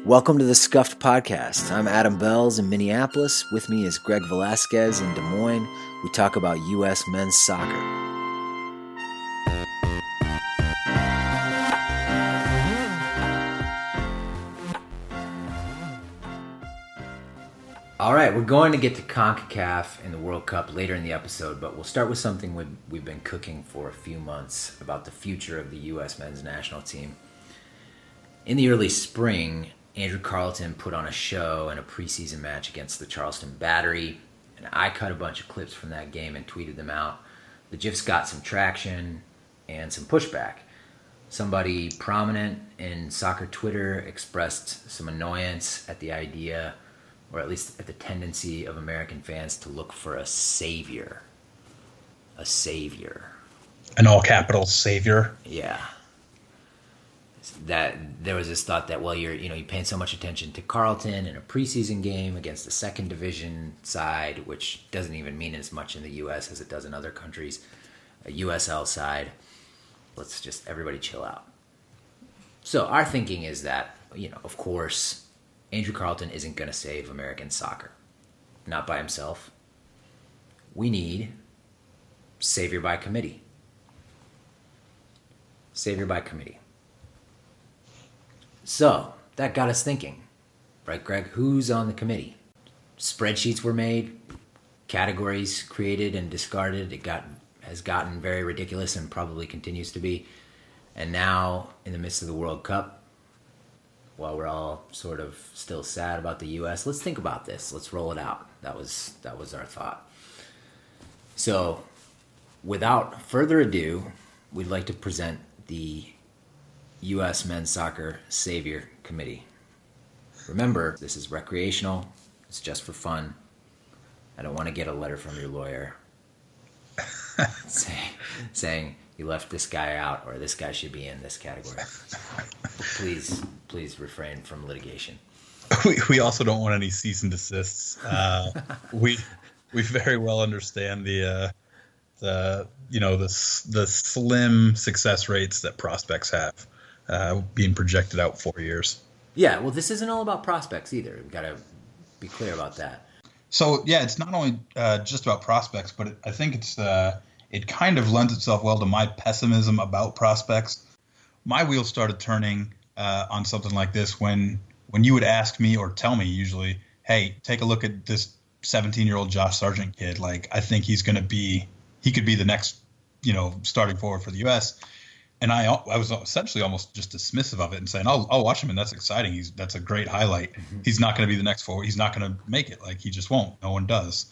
Welcome to the Scuffed Podcast. I'm Adam Bells in Minneapolis. With me is Greg Velasquez in Des Moines. We talk about U.S. men's soccer. All right, we're going to get to CONCACAF in the World Cup later in the episode, but we'll start with something we've been cooking for a few months about the future of the U.S. men's national team. In the early spring, Andrew Carleton put on a show and a preseason match against the Charleston Battery, and I cut a bunch of clips from that game and tweeted them out. The GIFs got some traction and some pushback. Somebody prominent in soccer Twitter expressed some annoyance at the idea, or at least at the tendency of American fans to look for a savior. A savior. An all capital savior? Yeah. That there was this thought that, well, you're paying so much attention to Carleton in a preseason game against the second division side, which doesn't even mean as much in the U.S. as it does in other countries, a USL side. Let's just everybody chill out. So our thinking is that, of course, Andrew Carleton isn't going to save American soccer. Not by himself. We need savior by committee. Savior by committee. So, that got us thinking. Right, Greg? Who's on the committee? Spreadsheets were made, categories created and discarded. It has gotten very ridiculous and probably continues to be. And now, in the midst of the World Cup, while we're all sort of still sad about the U.S., let's think about this. Let's roll it out. That was our thought. So, without further ado, we'd like to present the U.S. Men's Soccer Savior Committee. Remember, this is recreational. It's just for fun. I don't want to get a letter from your lawyer saying you left this guy out or this guy should be in this category. Please refrain from litigation. We also don't want any cease and desists. We very well understand the slim success rates that prospects have. Being projected out 4 years. Yeah, well, this isn't all about prospects either. We've got to be clear about that. So, yeah, it's not only just about prospects, but I think it kind of lends itself well to my pessimism about prospects. My wheels started turning on something like this when you would ask me or tell me usually, hey, take a look at this 17-year-old Josh Sargent kid. Like, I think he could be the next, starting forward for the U.S., and I was essentially almost just dismissive of it and saying, I'll watch him, and that's exciting. That's a great highlight. Mm-hmm. He's not going to be the next forward. He's not going to make it. Like, he just won't. No one does.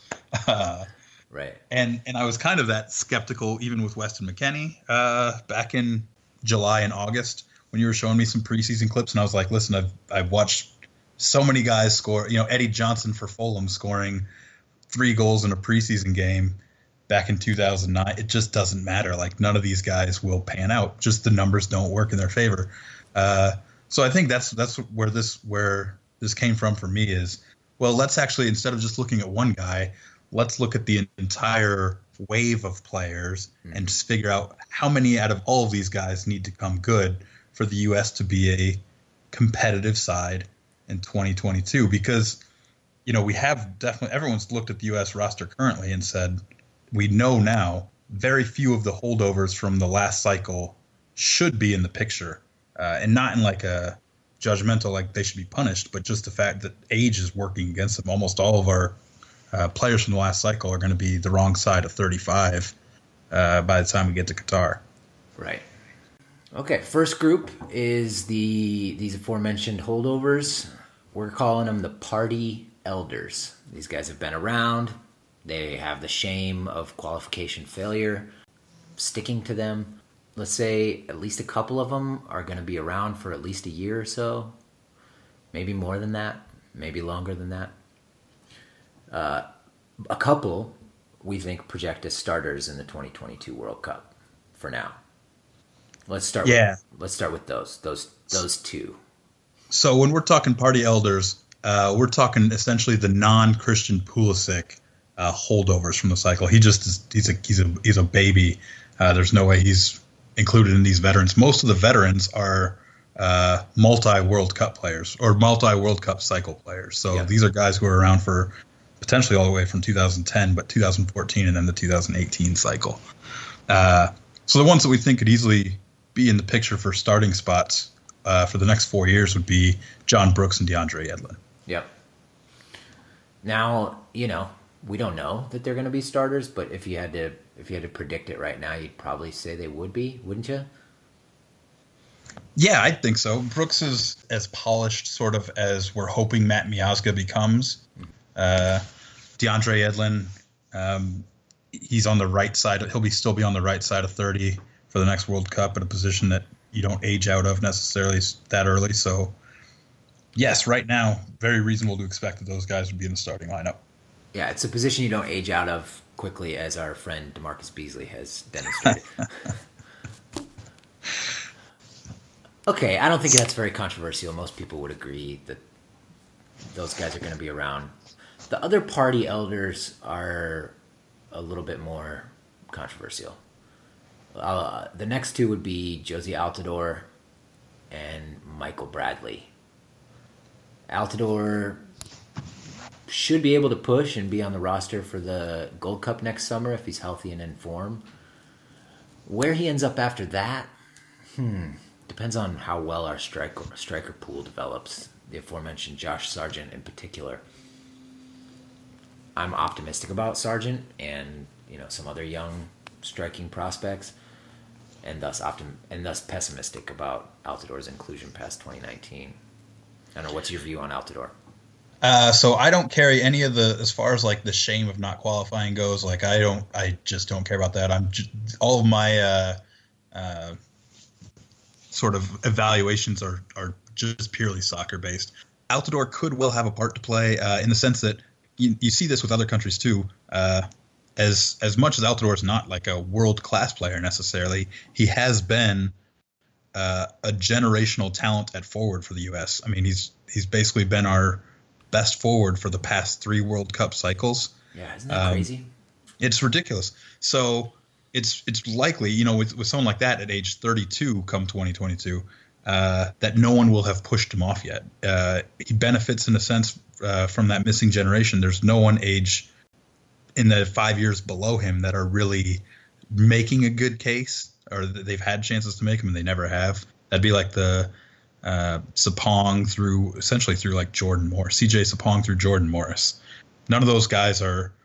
Right. And I was kind of that skeptical even with Weston McKennie back in July and August when you were showing me some preseason clips. And I was like, listen, I've watched so many guys score. Eddie Johnson for Fulham scoring 3 goals in a preseason game back in 2009, it just doesn't matter. Like, none of these guys will pan out. Just the numbers don't work in their favor. So I think that's where this came from for me is, well, let's actually, instead of just looking at one guy, let's look at the entire wave of players and just figure out how many out of all of these guys need to come good for the U.S. to be a competitive side in 2022. Because, we have definitely, everyone's looked at the U.S. roster currently and said, we know now very few of the holdovers from the last cycle should be in the picture, and not in like a judgmental, like they should be punished, but just the fact that age is working against them. Almost all of our players from the last cycle are going to be the wrong side of 35 by the time we get to Qatar. Right. Okay, first group is these aforementioned holdovers. We're calling them the party elders. These guys have been around. They have the shame of qualification failure sticking to them. Let's say at least a couple of them are going to be around for at least a year or so. Maybe more than that. Maybe longer than that. A couple, we think, project as starters in the 2022 World Cup for now. Let's start with those two. So when we're talking party elders, we're talking essentially the non-Christian Pulisic holdovers from the cycle. He's a baby. There's no way he's included in these veterans. Most of the veterans are multi-World Cup players or multi-World Cup cycle players. So these are guys who are around for potentially all the way from 2010, but 2014 and then the 2018 cycle. So the ones that we think could easily be in the picture for starting spots for the next 4 years would be John Brooks and DeAndre Yedlin. Yep. Now, we don't know that they're going to be starters, but if you had to predict it right now, you'd probably say they would be, wouldn't you? Yeah, I think so. Brooks is as polished sort of as we're hoping Matt Miazga becomes. DeAndre Yedlin, he's on the right side. He'll still be on the right side of 30 for the next World Cup at a position that you don't age out of necessarily that early. So, yes, right now, very reasonable to expect that those guys would be in the starting lineup. Yeah, it's a position you don't age out of quickly, as our friend DeMarcus Beasley has demonstrated. Okay, I don't think that's very controversial. Most people would agree that those guys are going to be around. The other party elders are a little bit more controversial. The next two would be Jozy Altidore and Michael Bradley. Altidore should be able to push and be on the roster for the Gold Cup next summer if he's healthy and in form. Where he ends up after that, depends on how well our striker pool develops. The aforementioned Josh Sargent in particular. I'm optimistic about Sargent and some other young striking prospects, and thus pessimistic about Altidore's inclusion past 2019. I don't know, what's your view on Altidore? So I don't carry any of as far as like the shame of not qualifying goes. Like I just don't care about that. All of my sort of evaluations are just purely soccer based. Altidore could well have a part to play in the sense that you see this with other countries too. As much as Altidore is not like a world class player necessarily, he has been a generational talent at forward for the U.S. I mean, he's basically been our best forward for the past 3 World Cup cycles. Yeah, isn't that crazy? It's ridiculous. So it's likely, with someone like that at age 32 come 2022, that no one will have pushed him off yet. He benefits in a sense from that missing generation. There's no one age in the 5 years below him that are really making a good case, or they've had chances to make them and they never have. That'd be like the Sapong through like Jordan Morris, CJ Sapong through Jordan Morris. None of those guys are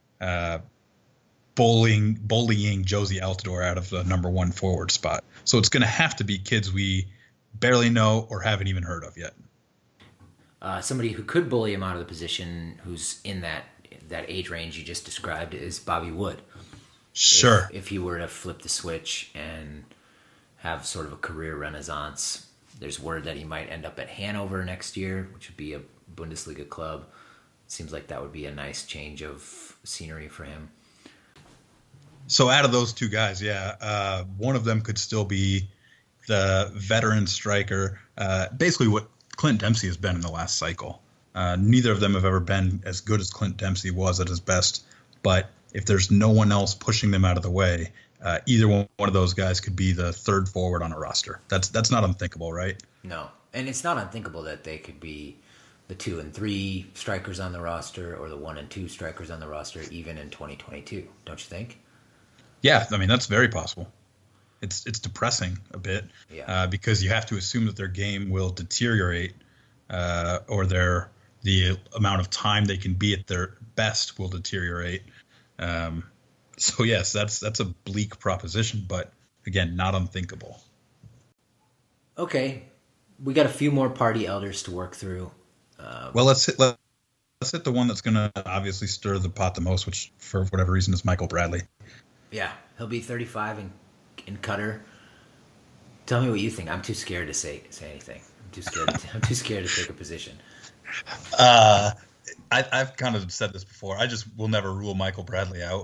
bullying Jozy Altidore out of the number 1 forward spot. So it's going to have to be kids we barely know or haven't even heard of yet. Somebody who could bully him out of the position, who's in that age range you just described, is Bobby Wood. Sure. If he were to flip the switch and have sort of a career renaissance, there's word that he might end up at Hanover next year, which would be a Bundesliga club. Seems like that would be a nice change of scenery for him. So out of those 2 guys, one of them could still be the veteran striker, basically what Clint Dempsey has been in the last cycle. Neither of them have ever been as good as Clint Dempsey was at his best, but if there's no one else pushing them out of the way, either one of those guys could be the 3rd forward on a roster. That's not unthinkable, right? No, and it's not unthinkable that they could be the 2 and 3 strikers on the roster or the 1 and 2 strikers on the roster even in 2022, don't you think? Yeah, I mean, that's very possible. It's depressing a bit because you have to assume that their game will deteriorate or the amount of time they can be at their best will deteriorate. So yes, that's a bleak proposition, but again, not unthinkable. Okay, we got a few more party elders to work through. Well, let's hit the one that's going to obviously stir the pot the most, which for whatever reason is Michael Bradley. Yeah, he'll be 35 in Qatar. Tell me what you think. I'm too scared to say anything. I'm too scared to take a position. I've kind of said this before. I just will never rule Michael Bradley out.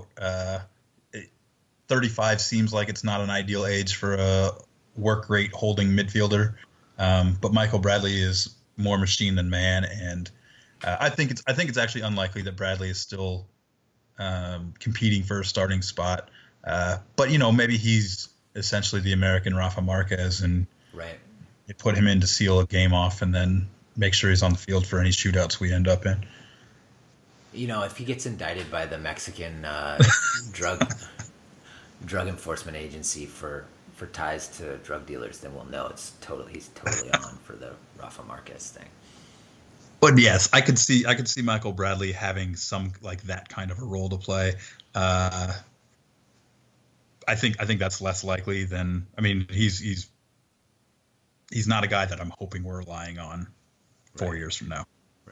35 seems like it's not an ideal age for a work rate holding midfielder, but Michael Bradley is more machine than man, and I think it's actually unlikely that Bradley is still competing for a starting spot. But maybe he's essentially the American Rafa Marquez, and right. They put him in to seal a game off and then make sure he's on the field for any shootouts we end up in. If he gets indicted by the Mexican drug enforcement agency for ties to drug dealers, then we'll know he's totally on for the Rafa Marquez thing. But yes, I could see Michael Bradley having some like that kind of a role to play. I think that's less likely than. I mean, he's not a guy that I'm hoping we're relying on 4 years from now.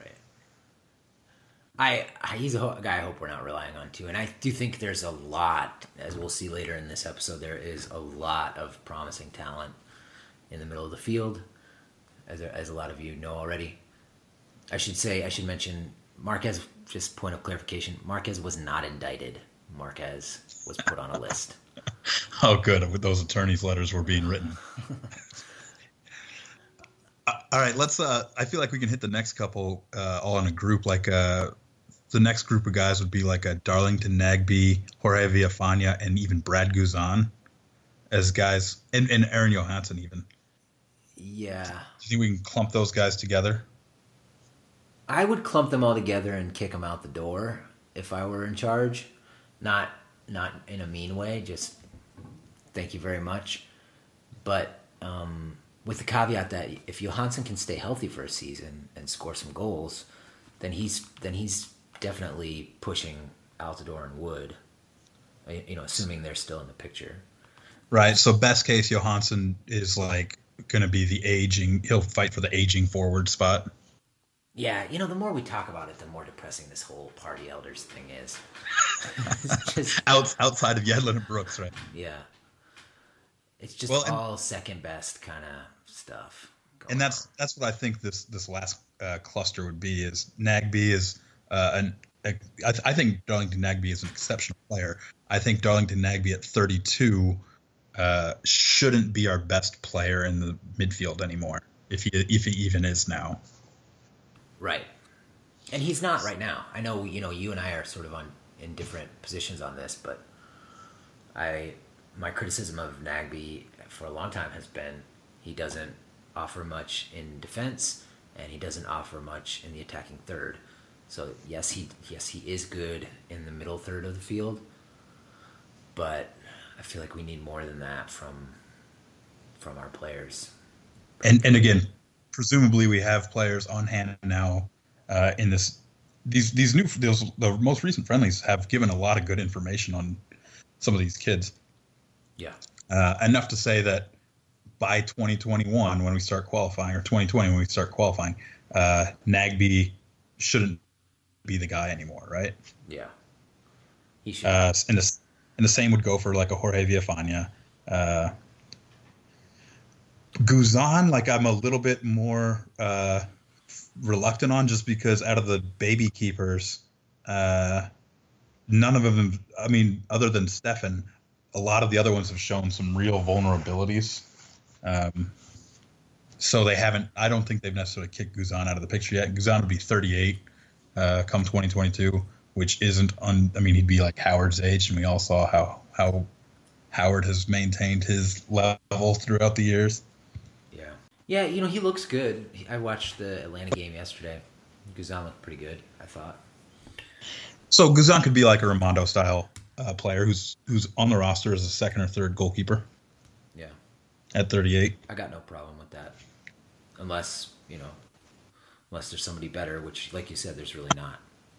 Right. He's a guy I hope we're not relying on too, and I do think there's a lot, as we'll see later in this episode, there is a lot of promising talent in the middle of the field, as a lot of you know already. I should mention Marquez. Just point of clarification: Marquez was not indicted. Marquez was put on a list. Oh, good. Those attorneys' letters were being written. All right, let's. I feel like we can hit the next couple all in a group. Like the next group of guys would be like a Darlington Nagbe, Jorge Villafana, and even Brad Guzan as guys, and Aaron Johansson even. Yeah. Do you think we can clump those guys together? I would clump them all together and kick them out the door if I were in charge. Not in a mean way, just thank you very much. But with the caveat that if Johansson can stay healthy for a season and score some goals, then he's definitely pushing Altidore and Wood, assuming they're still in the picture. Right. So best case, Johansson is like going to be the aging. He'll fight for the aging forward spot. Yeah, the more we talk about it, the more depressing this whole party elders thing is. It's just outside of Yedlin and Brooks, right? Yeah, it's just all second best kind of stuff. And that's what I think this last cluster would be. Is Nagbe is I think Darlington Nagbe is an exceptional player. I think Darlington Nagbe at 32 shouldn't be our best player in the midfield anymore. If he even is now. Right. And he's not right now. I know, you and I are sort of in different positions on this, but my criticism of Nagbe for a long time has been he doesn't offer much in defense and he doesn't offer much in the attacking third. So yes, he is good in the middle third of the field, but I feel like we need more than that from our players. And again, presumably we have players on hand now in the most recent friendlies have given a lot of good information on some of these kids. Yeah. Enough to say that by 2021, when we start qualifying, or 2020 when we start qualifying, Nagbe shouldn't be the guy anymore, right? Yeah. He should. And the same would go for like a Jorge Villafana. Guzan, like I'm a little bit more reluctant on, just because out of the baby keepers, none of them, I mean, other than Stefan, a lot of the other ones have shown some real vulnerabilities. So I don't think they've necessarily kicked Guzan out of the picture yet. Guzan would be 38 come 2022, which isn't he'd be like Howard's age, and we all saw how Howard has maintained his level throughout the years. Yeah, he looks good. I watched the Atlanta game yesterday. Guzan looked pretty good, I thought. So Guzan could be like a Raimondo-style player who's on the roster as a second or third goalkeeper. Yeah. At 38. I got no problem with that. Unless there's somebody better, which, like you said, there's really not.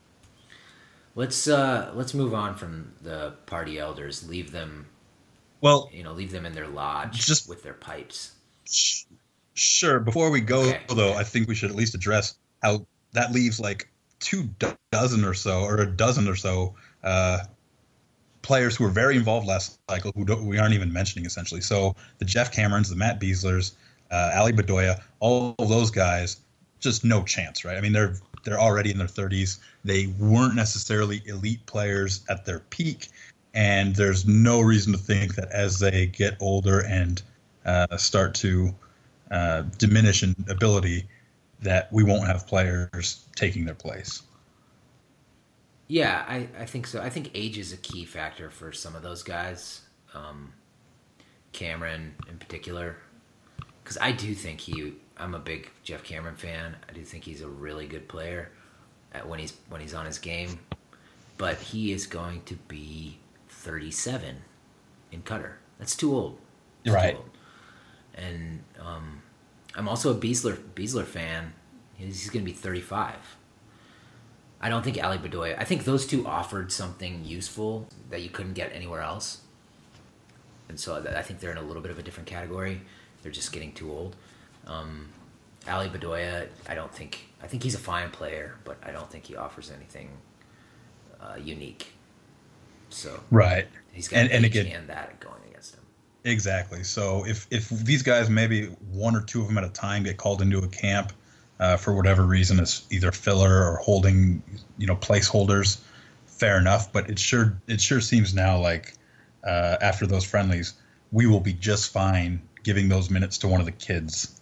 Let's move on from the party elders. Leave them in their lodge with their pipes. Sure. Before we go, Okay. I think we should at least address how that leaves like a dozen or so players who were very involved last cycle we aren't even mentioning essentially. So the Jeff Camerons, the Matt Beaslers, Ali Bedoya, all of those guys, just no chance, right? I mean, they're already in their 30s. They weren't necessarily elite players at their peak, and there's no reason to think that as they get older and start to diminish in ability, that we won't have players taking their place. Yeah, I think so. I think age is a key factor for some of those guys. Cameron in particular. because I do think I'm a big Jeff Cameron fan. I do think he's a really good player when he's on his game, but he is going to be 37 in Qatar. That's too old. Right. Too old. And I'm also a Beasler fan. He's going to be 35. I don't think Ali Bedoya. I think those two offered something useful that you couldn't get anywhere else, and so I think they're in a little bit of a different category. They're just getting too old. Ali Bedoya, I think he's a fine player, but I don't think he offers anything unique. So right, he's got and again, and that going against him. Exactly. So if these guys, maybe one or two of them at a time, get called into a camp for whatever reason, as either filler or holding, placeholders, fair enough. But it sure seems now like after those friendlies, we will be just fine giving those minutes to one of the kids,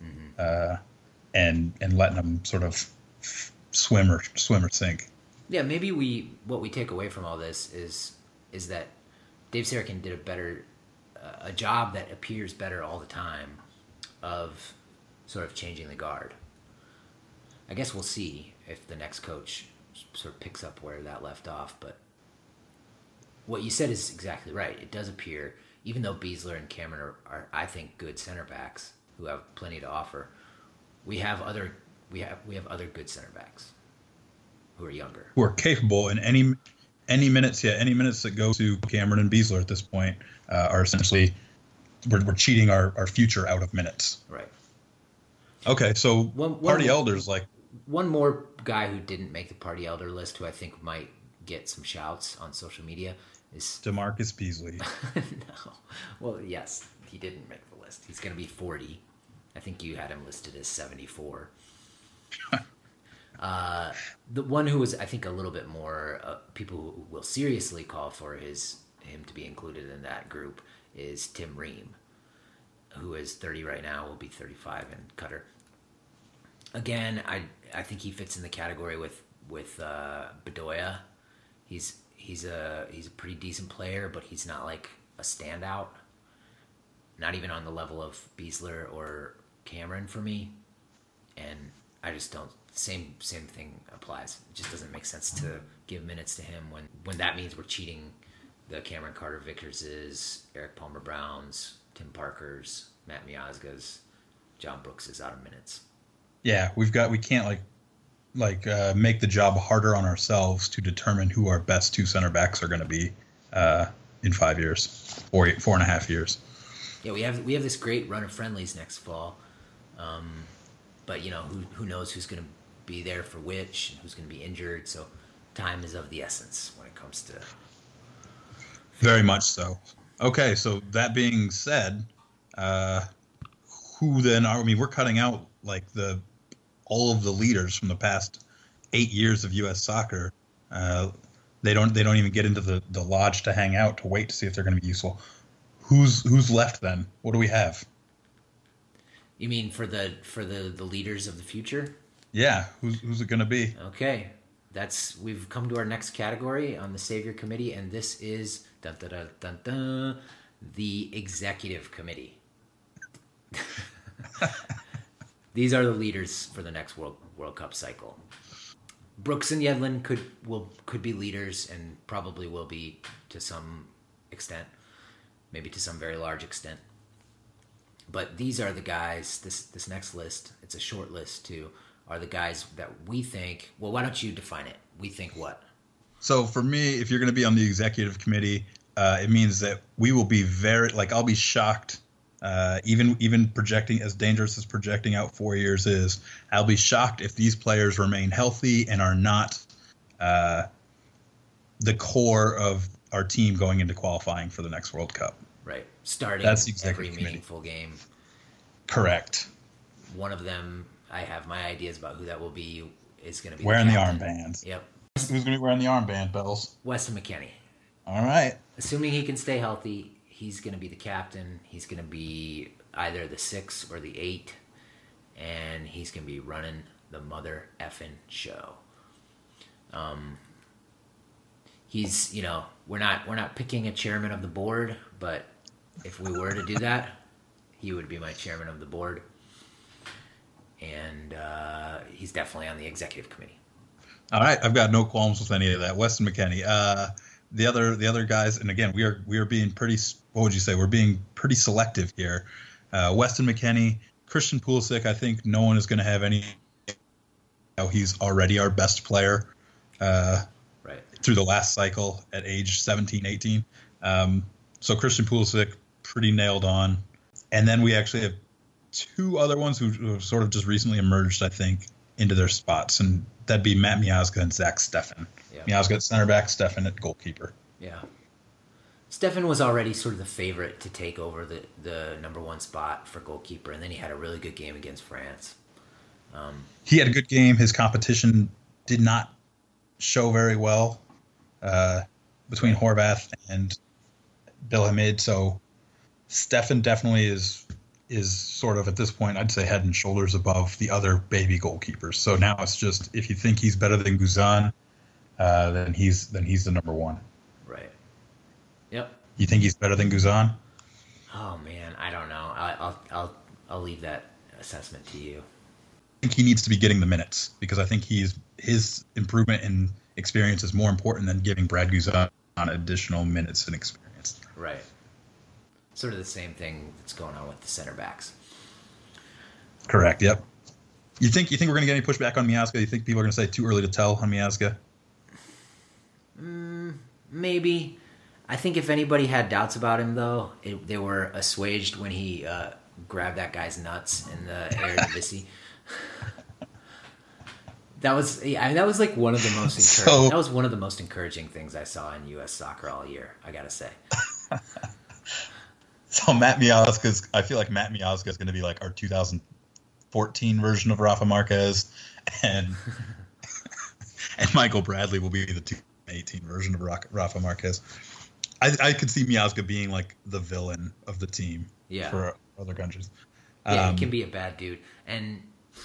and letting them sort of swim or sink. Yeah, maybe what we take away from all this is that Dave Sarakin did a job that appears better all the time of sort of changing the guard. I guess we'll see if the next coach sort of picks up where that left off, but what you said is exactly right. It does appear, even though Beasler and Cameron are I think, good center backs who have plenty to offer, we have other good center backs who are younger, who are capable, and any minutes that go to Cameron and Beasler at this point are essentially we're cheating our future out of minutes. Right. Okay, so party elders, like one more guy who didn't make the party elder list, who I think might get some shouts on social media, is DeMarcus Beasley. No, well, yes, he didn't make the list. He's going to be 40. I think you had him listed as 74. The one who was, I think, a little bit more people who will seriously call for him to be included in that group is Tim Ream, who is 30 right now, will be 35 in Qatar. Again, I think he fits in the category with Bedoya. He's a pretty decent player, but he's not like a standout. Not even on the level of Beasler or Cameron for me. And I just don't. Same thing applies. It just doesn't make sense to give minutes to him when that means we're cheating the Cameron Carter Vickerses, Eric Palmer Browns, Tim Parkers, Matt Miazgas, John Brooks is out of minutes. Yeah, we can't make the job harder on ourselves to determine who our best two center backs are going to be in 5 years, 4.5 years. Yeah, we have this great run of friendlies next fall, but who knows who's going to be there for which and who's going to be injured. So time is of the essence when it comes to. Very much so. Okay, so that being said, who then are? I mean, we're cutting out like all of the leaders from the past 8 years of U.S. soccer. They don't even get into the lodge to hang out to wait to see if they're going to be useful. Who's left then? What do we have? You mean for the leaders of the future? Yeah, who's it going to be? Okay, we've come to our next category on the Savior Committee, and this is dun, dun, dun, dun, dun, the Executive Committee. These are the leaders for the next World Cup cycle. Brooks and Yedlin could be leaders, and probably will be to some extent, maybe to some very large extent. But these are the guys. This next list, it's a short list too, are the guys that we think. Well, why don't you define it? We think what? So for me, if you're going to be on the executive committee, it means that we will be I'll be shocked. Even projecting as dangerous as projecting out 4 years is, I'll be shocked if these players remain healthy and are not the core of our team going into qualifying for the next World Cup. Right. Starting every meaningful game. Correct. One of them, I have my ideas about who that will be, is going to be wearing the armbands. Yep. Who's going to be wearing the armband, Bells? Weston McKennie. All right. Assuming he can stay healthy, he's going to be the captain. He's going to be either the 6 or the 8, and he's going to be running the mother effing show. He's, we're not picking a chairman of the board, but if we were to do that, he would be my chairman of the board. and he's definitely on the executive committee. All right, I've got no qualms with any of that. Weston McKennie. The other guys, and again, we are being pretty. What would you say? We're being pretty selective here. Weston McKennie, Christian Pulisic. I think no one is going to have any. He's already our best player through the last cycle at age 17, 18. So Christian Pulisic, pretty nailed on. And then we actually have two other ones who have sort of just recently emerged, I think, into their spots. And that'd be Matt Miazga and Zach Steffen. Yeah. Miazga at center back, Steffen at goalkeeper. Yeah. Steffen was already sort of the favorite to take over the number one spot for goalkeeper, and then he had a really good game against France. He had a good game. His competition did not show very well between Horvath and Bill Hamid. So Steffen definitely is sort of at this point, I'd say, head and shoulders above the other baby goalkeepers. So now it's just, if you think he's better than Guzan, then he's the number one. Right. Yep. You think he's better than Guzan? Oh man, I don't know. I'll leave that assessment to you. I think he needs to be getting the minutes because I think his improvement in experience is more important than giving Brad Guzan additional minutes and experience. Right. Sort of the same thing that's going on with the center backs. Correct. Yep. You think we're going to get any pushback on Miazga? You think people are going to say too early to tell on Miazga? Maybe. I think if anybody had doubts about him, though, they were assuaged when he grabbed that guy's nuts in the Eredivisie. That was like one of the most encouraging. That was one of the most encouraging things I saw in U.S. soccer all year. I gotta say. So I feel like Matt Miazga is going to be like our 2014 version of Rafa Marquez, and Michael Bradley will be the 2018 version of Rafa Marquez. I could see Miazga being like the villain of the team for other countries. Yeah, he can be a bad dude, and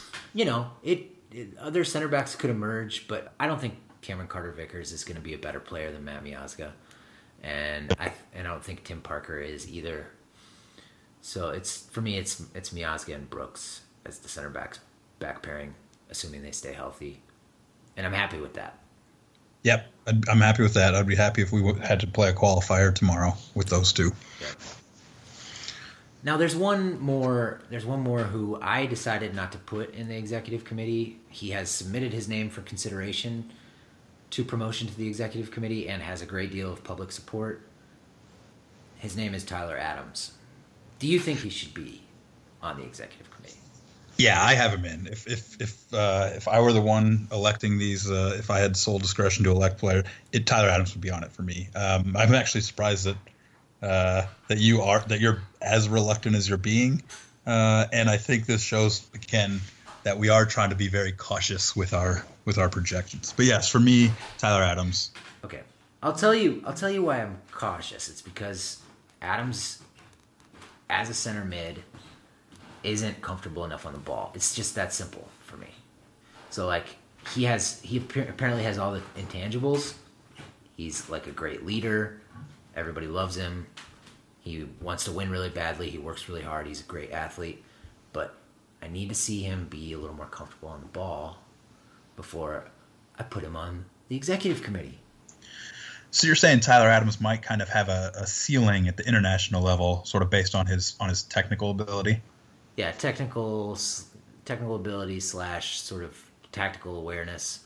other center backs could emerge, but I don't think Cameron Carter-Vickers is going to be a better player than Matt Miazga, and I don't think Tim Parker is either. So for me, it's Miazga and Brooks as the center back pairing, assuming they stay healthy, and I'm happy with that. Yep, I'm happy with that. I'd be happy if we had to play a qualifier tomorrow with those two. Yep. Now there's one more who I decided not to put in the executive committee. He has submitted his name for consideration to promotion to the executive committee and has a great deal of public support. His name is Tyler Adams. Do you think he should be on the executive committee? Yeah, I have him in. If I were the one electing these, if I had sole discretion to elect player, Tyler Adams would be on it for me. I'm actually surprised that you're as reluctant as you're being, and I think this shows again that we are trying to be very cautious with our projections. But yes, for me, Tyler Adams. Okay, I'll tell you why I'm cautious. It's because Adams, as a center mid, isn't comfortable enough on the ball. It's just that simple for me. So like he apparently has all the intangibles. He's like a great leader. Everybody loves him. He wants to win really badly. He works really hard. He's a great athlete. But I need to see him be a little more comfortable on the ball before I put him on the executive committee. So you're saying Tyler Adams might kind of have a ceiling at the international level, sort of based on his technical ability? Yeah, technical ability / sort of tactical awareness.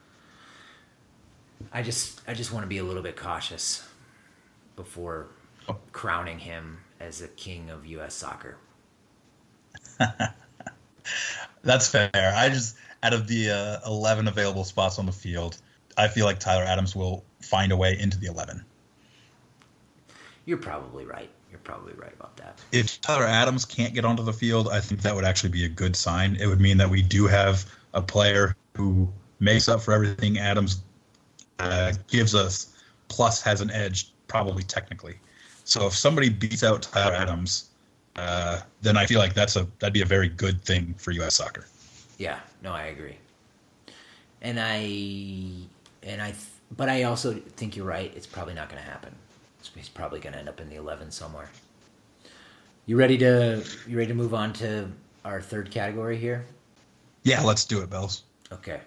I just want to be a little bit cautious before crowning him as a king of U.S. soccer. That's fair. Out of the 11 available spots on the field, I feel like Tyler Adams will find a way into the 11. You're probably right. You're probably right about that. If Tyler Adams can't get onto the field, I think that would actually be a good sign. It would mean that we do have a player who makes up for everything Adams gives us, plus has an edge, probably technically. So if somebody beats out Tyler Adams, then I feel like that'd be a very good thing for U.S. soccer. Yeah, no, I agree. But I also think you're right. It's probably not going to happen. He's probably going to end up in the 11 somewhere. You ready to move on to our third category here? Yeah, let's do it, Bells. Okay.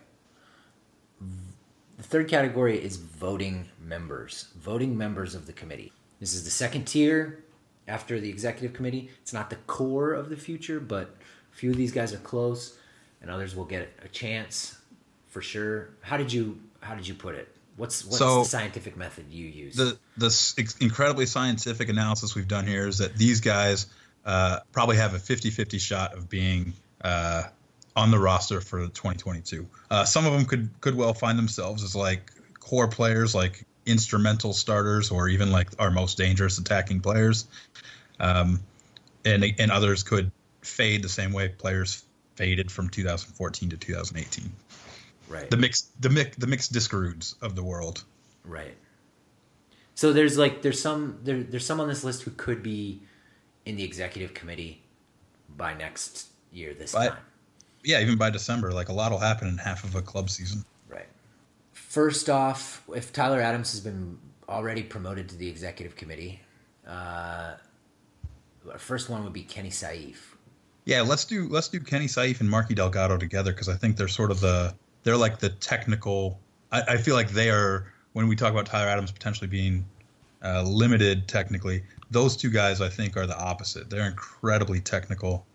The third category is voting members. Voting members of the committee. This is the second tier after the executive committee. It's not the core of the future, but a few of these guys are close, and others will get a chance for sure. How did you put it? What's the scientific method you use? The incredibly scientific analysis we've done here is that these guys probably have a 50-50 shot of being on the roster for 2022. Some of them could well find themselves as like core players, like instrumental starters, or even like our most dangerous attacking players. And others could fade the same way players faded from 2014 to 2018. Right. The mixed Discaroods of the world. Right. So there's some on this list who could be in the executive committee by next year this time. Yeah, even by December. Like, a lot will happen in half of a club season. Right. First off, if Tyler Adams has been already promoted to the executive committee, our first one would be Kenny Saif. Yeah, let's do Kenny Saif and Marky Delgado together, because I think they're sort of they're like the technical. I feel like they are, when we talk about Tyler Adams potentially being limited technically, those two guys I think are the opposite. They're incredibly technical,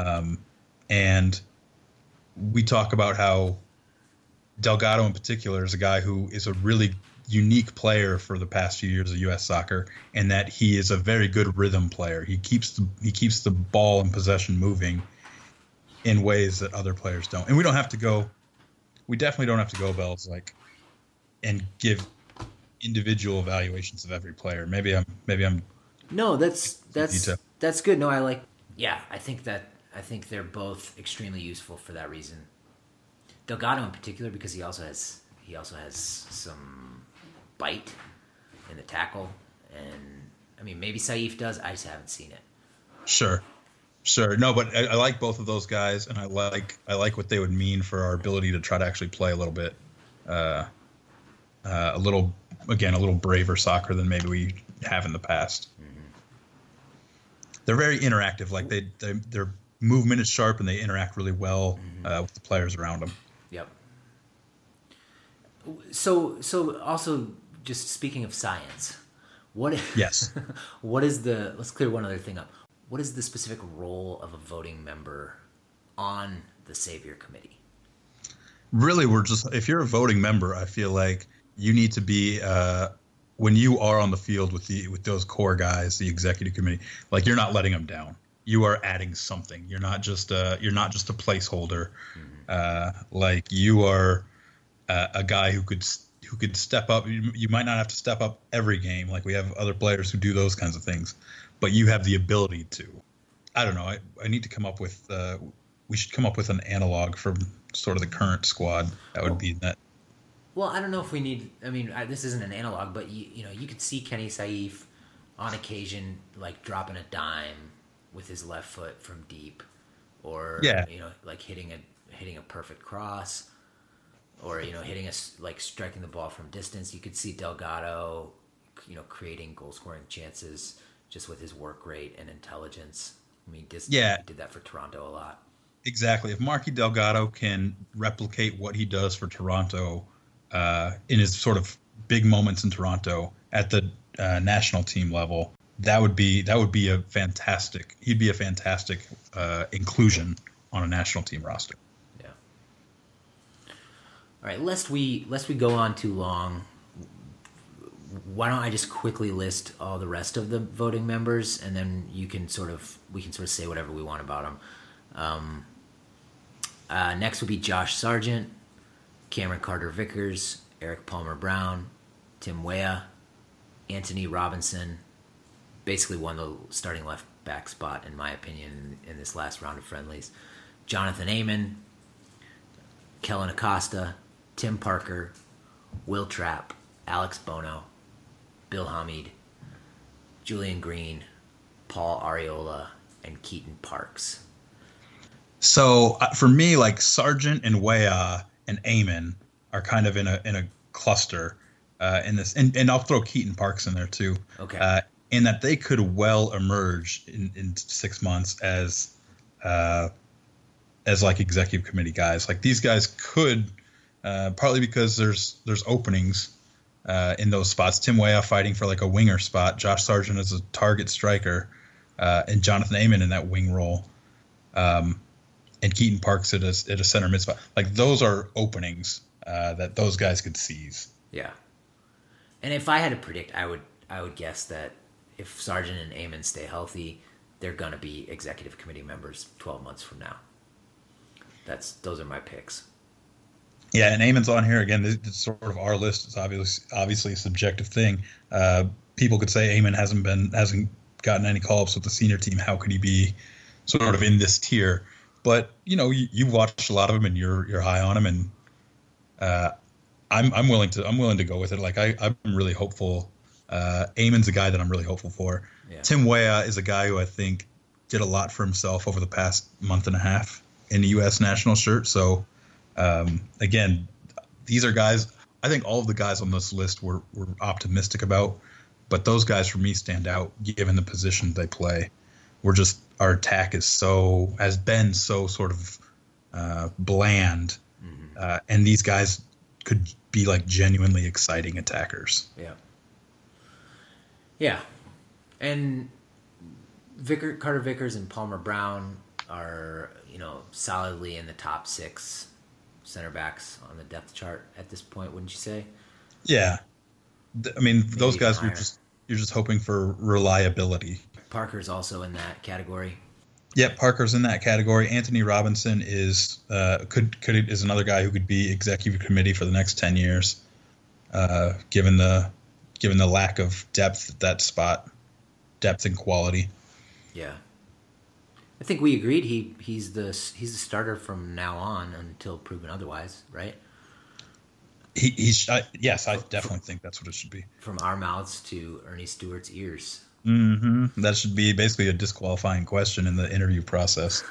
and we talk about how Delgado in particular is a guy who is a really unique player for the past few years of U.S. soccer, and that he is a very good rhythm player. He keeps the ball and possession moving in ways that other players don't. And we definitely don't have to go, Bells, like, and give individual evaluations of every player. Maybe I'm. No, that's good. No, I think they're both extremely useful for that reason. Delgado in particular, because he also has some bite in the tackle, and I mean, maybe Saif does. I just haven't seen it. Sure. No, but I like both of those guys, and I like what they would mean for our ability to try to actually play a little bit, a little braver soccer than maybe we have in the past. Mm-hmm. They're very interactive. Like their movement is sharp, and they interact really well with the players around them. Yep. So also, just speaking of science, Yes. let's clear one other thing up. What is the specific role of a voting member on the Savior Committee? Really, if you're a voting member, I feel like you need to be, when you are on the field with those core guys, the executive committee, like, you're not letting them down. You are adding something. You're not just a placeholder. Mm-hmm. Like, you are a guy who could step up. You might not have to step up every game. Like, we have other players who do those kinds of things, but you have the ability to. I don't know. I need to come up with. We should come up with an analog for sort of the current squad. That would be that. Well, I don't know if we need. I mean, this isn't an analog, but you could see Kenny Saif on occasion, like, dropping a dime with his left foot from deep, or like hitting a perfect cross, or striking the ball from distance. You could see Delgado, creating goal scoring chances just with his work rate and intelligence. I mean, he did that for Toronto a lot. Exactly. If Marky Delgado can replicate what he does for Toronto in his sort of big moments in Toronto at the national team level, that would be a fantastic. He'd be a fantastic inclusion on a national team roster. Yeah. All right. Lest we go on too long, why don't I just quickly list all the rest of the voting members, and then we can sort of say whatever we want about them. Next would be Josh Sargent, Cameron Carter-Vickers, Eric Palmer-Brown, Tim Weah, Anthony Robinson. Basically won the starting left back spot, in my opinion, in this last round of friendlies. Jonathan Amon, Kellen Acosta, Tim Parker, Will Trapp, Alex Bono, Bill Hamid, Julian Green, Paul Arriola, and Keaton Parks. So for me, like, Sargent and Weah and Amon are kind of in a cluster in this, and I'll throw Keaton Parks in there too. Okay. In that they could well emerge in 6 months as as like executive committee guys. Like these guys could, partly because there's openings in those spots. Tim Weah fighting for like a winger spot. Josh Sargent is a target striker, and Jonathan Amon in that wing role. And Keaton Parks at a center mid spot. Like those are openings that those guys could seize. Yeah. And if I had to predict, I would guess that if Sargent and Amon stay healthy, they're gonna be executive committee members 12 months from now. Those are my picks. Yeah, and Amon's on here again. This is sort of our list. It's obviously a subjective thing. People could say Amon hasn't gotten any call-ups with the senior team. How could he be sort of in this tier? But you watched a lot of him, and you're high on him, and I'm willing to go with it. Like I'm really hopeful. Amon's a guy that I'm really hopeful for. Yeah. Tim Weah is a guy who I think did a lot for himself over the past month and a half in the U.S. national shirt. So again, these are guys. I think all of the guys on this list we're optimistic about, but those guys for me stand out given the position they play. Our attack has been so sort of bland, and these guys could be like genuinely exciting attackers. Yeah, and Carter Vickers and Palmer Brown are solidly in the top 6 center backs on the depth chart at this point, wouldn't you say? Yeah, I mean maybe those guys you're just hoping for reliability. Parker's also in that category. Yeah, Parker's in that category. Anthony Robinson is is another guy who could be executive committee for the next 10 years, given the lack of depth at that spot, depth and quality. Yeah, I think we agreed he's the starter from now on until proven otherwise, right? Yes, I definitely think that's what it should be. From our mouths to Ernie Stewart's ears. Mm-hmm. That should be basically a disqualifying question in the interview process.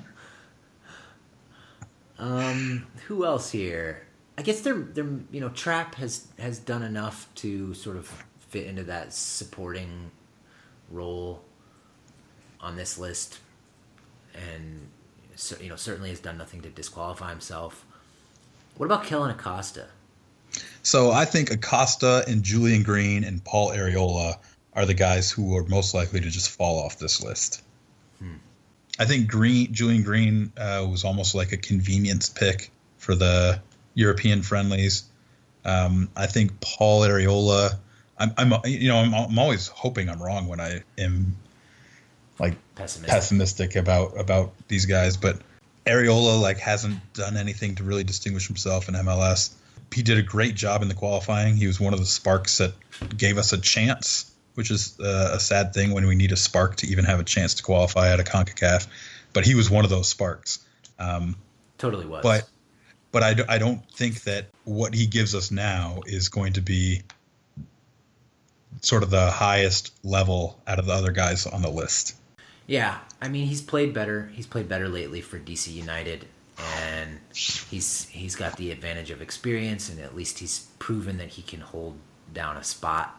Who else here? I guess they're Trapp has done enough to sort of fit into that supporting role on this list, and certainly has done nothing to disqualify himself. What about Kellen Acosta? So I think Acosta and Julian Green and Paul Arriola are the guys who are most likely to just fall off this list. I think Julian Green was almost like a convenience pick for the European friendlies. I think Paul Arriola. I'm always hoping I'm wrong when I am like pessimistic about these guys, but Arriola hasn't done anything to really distinguish himself in MLS. He did a great job in the qualifying. He was one of the sparks that gave us a chance, which is a sad thing when we need a spark to even have a chance to qualify at a CONCACAF. But he was one of those sparks. Totally was. But I don't think that what he gives us now is going to be sort of the highest level out of the other guys on the list. Yeah, I mean he's played better. He's played better lately for DC United, and he's got the advantage of experience, and at least he's proven that he can hold down a spot.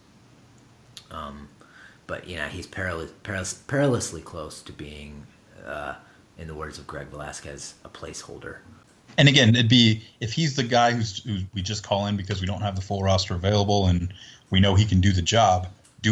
But he's perilously close to being, in the words of Greg Velasquez, a placeholder. And again, it'd be if he's the guy who we just call in because we don't have the full roster available and we know he can do a job.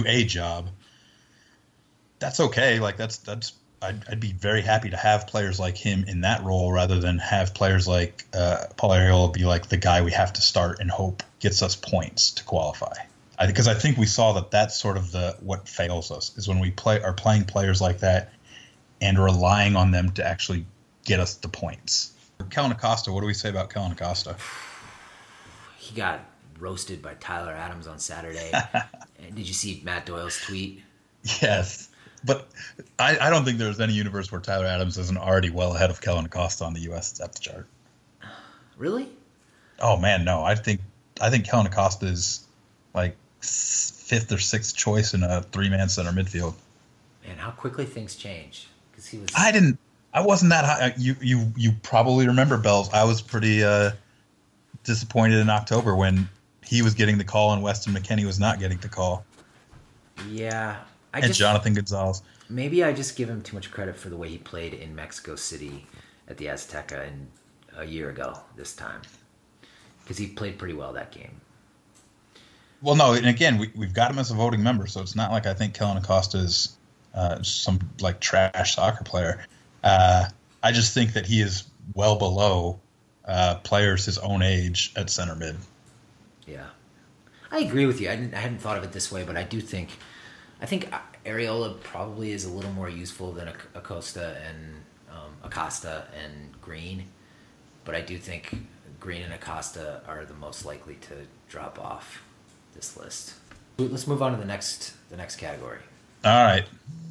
That's okay. Like I'd be very happy to have players like him in that role rather than have players like Paul Arriola be like the guy we have to start and hope gets us points to qualify. Because I think we saw that that's sort of what fails us is when we are playing players like that and relying on them to actually get us the points. Kellen Acosta, what do we say about Kellen Acosta? He got roasted by Tyler Adams on Saturday. Did you see Matt Doyle's tweet? Yes. But I don't think there's any universe where Tyler Adams isn't already well ahead of Kellen Acosta on the U.S. depth chart. Really? Oh, man, no. I think Kellen Acosta is like 5th or 6th choice in a 3-man center midfield. Man, how quickly things change. Because he was. I wasn't that high. You probably remember, Bells. I was pretty disappointed in October when he was getting the call and Weston McKennie was not getting the call. Yeah. Jonathan Gonzalez. Maybe I just give him too much credit for the way he played in Mexico City at the Azteca a year ago this time, because he played pretty well that game. Well, no, and again, we've got him as a voting member, so it's not like I think Kellyn Acosta is some like trash soccer player. I just think that he is well below players his own age at center mid. Yeah, I agree with you. I hadn't thought of it this way, but I think Arriola probably is a little more useful than Acosta and Green, but I do think Green and Acosta are the most likely to drop off this list. Let's move on to the next category. All right.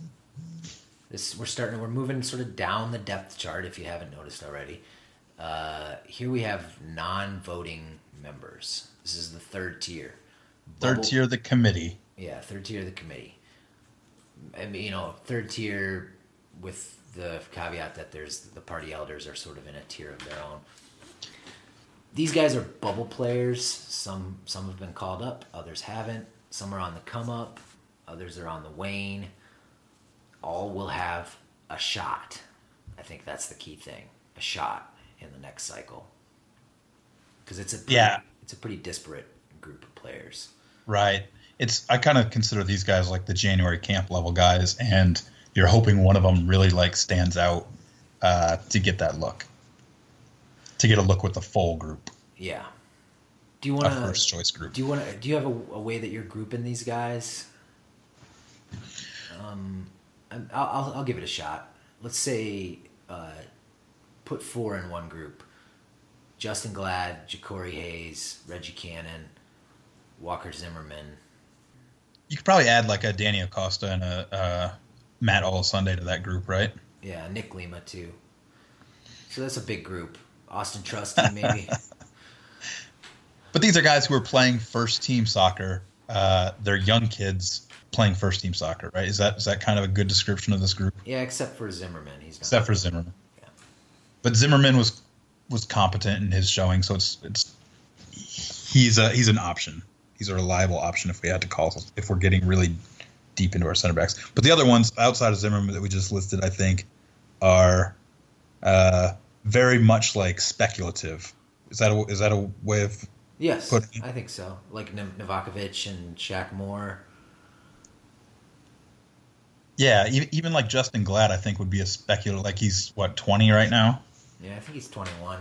We're moving sort of down the depth chart, if you haven't noticed already. Here we have non-voting members. This is the third tier. Third tier of the committee. Yeah, third tier of the committee. I mean, third tier with the caveat that the party elders are sort of in a tier of their own. These guys are bubble players. Some have been called up, others haven't. Some are on the come up, others are on the wane. All will have a shot. I think that's the key thing. A shot in the next cycle. Because it's a pretty disparate group of players. Right. I kind of consider these guys like the January camp level guys, and you're hoping one of them really like stands out to get that look. To get a look with the full group. Yeah. Do you want a first choice group? Do you have a way that you're grouping these guys? I'll give it a shot. Let's say put 4 in one group: Justin Glad, Ja'Cory Hayes, Reggie Cannon, Walker Zimmerman. You could probably add like a Danny Acosta and a Matt Olasunde to that group, right? Yeah, Nick Lima too. So that's a big group. Austin Trusty maybe. But these are guys who are playing first team soccer. They're young kids playing first team soccer, right? Is that kind of a good description of this group? Yeah, except for Zimmerman. Zimmerman. Yeah. But Zimmerman was competent in his showing, so he's an option. He's a reliable option if we're getting really deep into our center backs. But the other ones outside of Zimmerman that we just listed, I think, are very much like speculative. Is that a way of Yes, putting it? I think so. Like Novakovic and Shaq Moore. Yeah, even like Justin Glad, I think would be a speculative. Like he's 20 right now. Yeah, I think he's 21.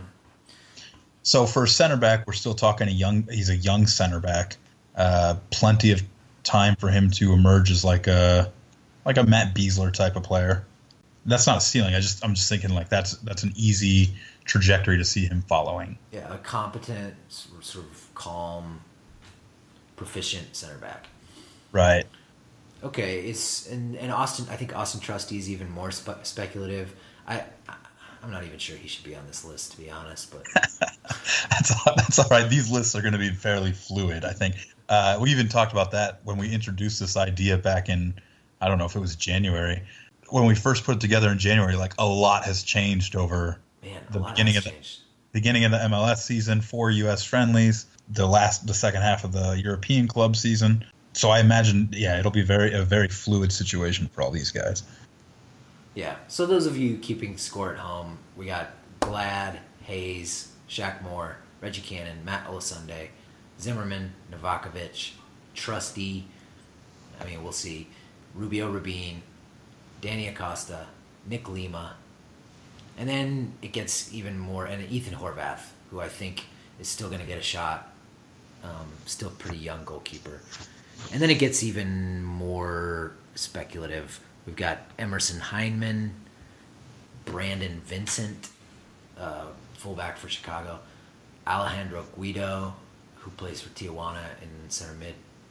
So for center back, we're still talking he's a young center back. Plenty of time for him to emerge as like a Matt Beasler type of player. That's not a ceiling. I'm just thinking like that's an easy trajectory to see him following. Yeah, a competent, sort of calm, proficient center back. Right. Okay, and Austin. I think Austin Trusty is even more speculative. I'm not even sure he should be on this list, to be honest. But that's all right. These lists are going to be fairly fluid, I think. We even talked about that when we introduced this idea back in, I don't know if it was January. When we first put it together in January, like a lot has changed over the beginning of the MLS season, 4 U.S. friendlies, the second half of the European club season. So I imagine, it'll be a very fluid situation for all these guys. Yeah. So those of you keeping score at home, we got Glad, Hayes, Shaq Moore, Reggie Cannon, Matt Olasunde, Zimmerman, Novakovic, Trusty. I mean, we'll see. Rubio Rabin, Danny Acosta, Nick Lima, and then it gets even more. And Ethan Horvath, who I think is still going to get a shot. Still pretty young goalkeeper. And then it gets even more speculative. We've got Emerson Heineman, Brandon Vincent, fullback for Chicago, Alejandro Guido, who plays for Tijuana in center mid,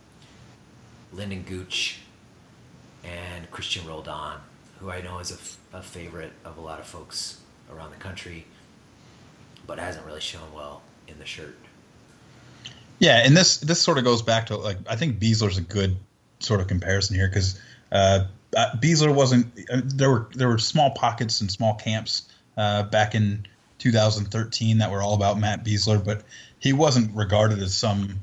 Lyndon Gooch, and Christian Roldan, who I know is a favorite of a lot of folks around the country, but hasn't really shown well in the shirt. Yeah, and this sort of goes back to, like, I think Beasler's a good sort of comparison here because Beasler wasn't. There were small pockets and small camps back in 2013 that were all about Matt Beasler, but he wasn't regarded as some,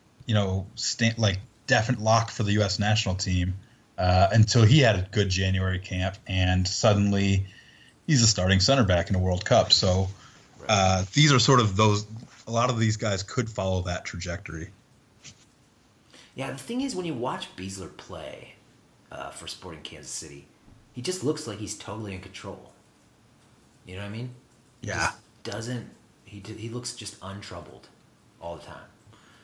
definite lock for the U.S. national team until he had a good January camp, and suddenly he's a starting center back in a World Cup. So these are sort of those. A lot of these guys could follow that trajectory. Yeah, the thing is, when you watch Besler play for Sporting Kansas City, he just looks like he's totally in control. You know what I mean? He Yeah. just doesn't. He looks just untroubled all the time.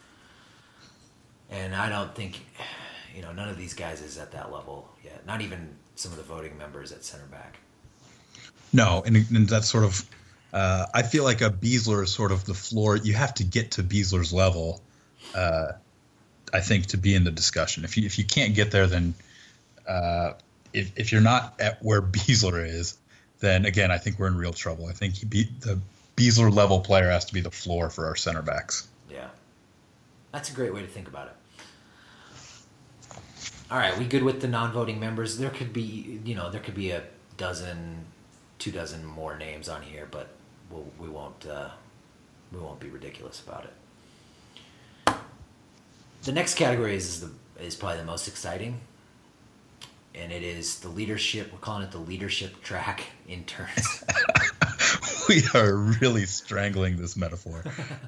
And I don't think, none of these guys is at that level yet. Not even some of the voting members at center back. No, and that's sort of. I feel like a Besler is sort of the floor. You have to get to Besler's level, I think, to be in the discussion. If you can't get there, then if you're not at where Besler is, then again, I think we're in real trouble. I think the Besler level player has to be the floor for our center backs. Yeah, that's a great way to think about it. All right, we good with the non-voting members? There could be, a dozen, 2 dozen more names on here, but we won't be ridiculous about it. The next category is probably the most exciting, and it is the leadership. We're calling it the leadership track interns. We are really strangling this metaphor.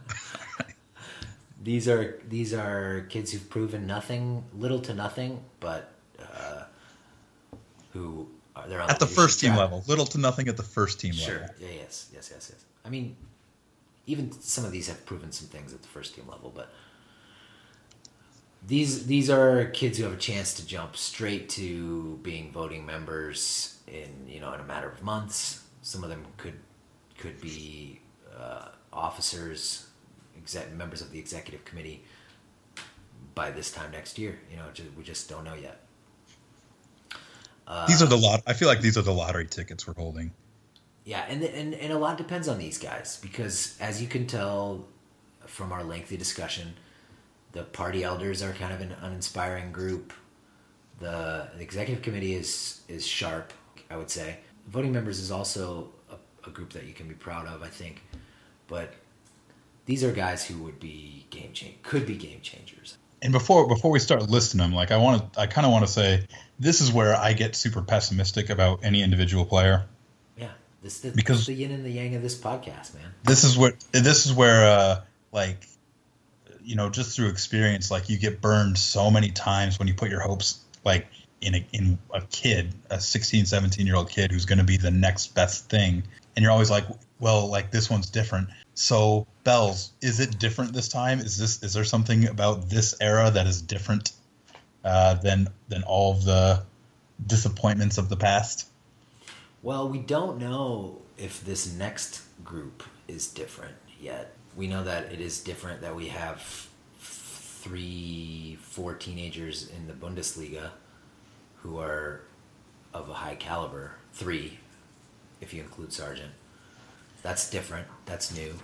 These are kids who've proven little to nothing, but who they're on at the first team track. level, little to nothing at the first team Sure. level. Yeah. Yes. I mean, even some of these have proven some things at the first team level, but these are kids who have a chance to jump straight to being voting members in a matter of months. Some of them could be officers, members of the executive committee by this time next year. We just don't know yet. These are the lot. I feel like these are the lottery tickets we're holding. Yeah, and a lot depends on these guys because, as you can tell from our lengthy discussion, the party elders are kind of an uninspiring group. The executive committee is sharp, I would say. Voting members is also a group that you can be proud of, I think. But these are guys who could be game changers. And before we start listing them, I kind of want to say this is where I get super pessimistic about any individual player. Yeah, because the yin and the yang of this podcast, man. This is where just through experience, you get burned so many times when you put your hopes in a kid, a 16, 17-year-old kid who's going to be the next best thing, and you're always like, well, this one's different. So, Bells, is it different this time? Is there something about this era that is different than all of the disappointments of the past? Well, we don't know if this next group is different yet. We know that it is different that we have 3-4 teenagers in the Bundesliga who are of a high caliber. 3, if you include Sargent. That's different. That's new.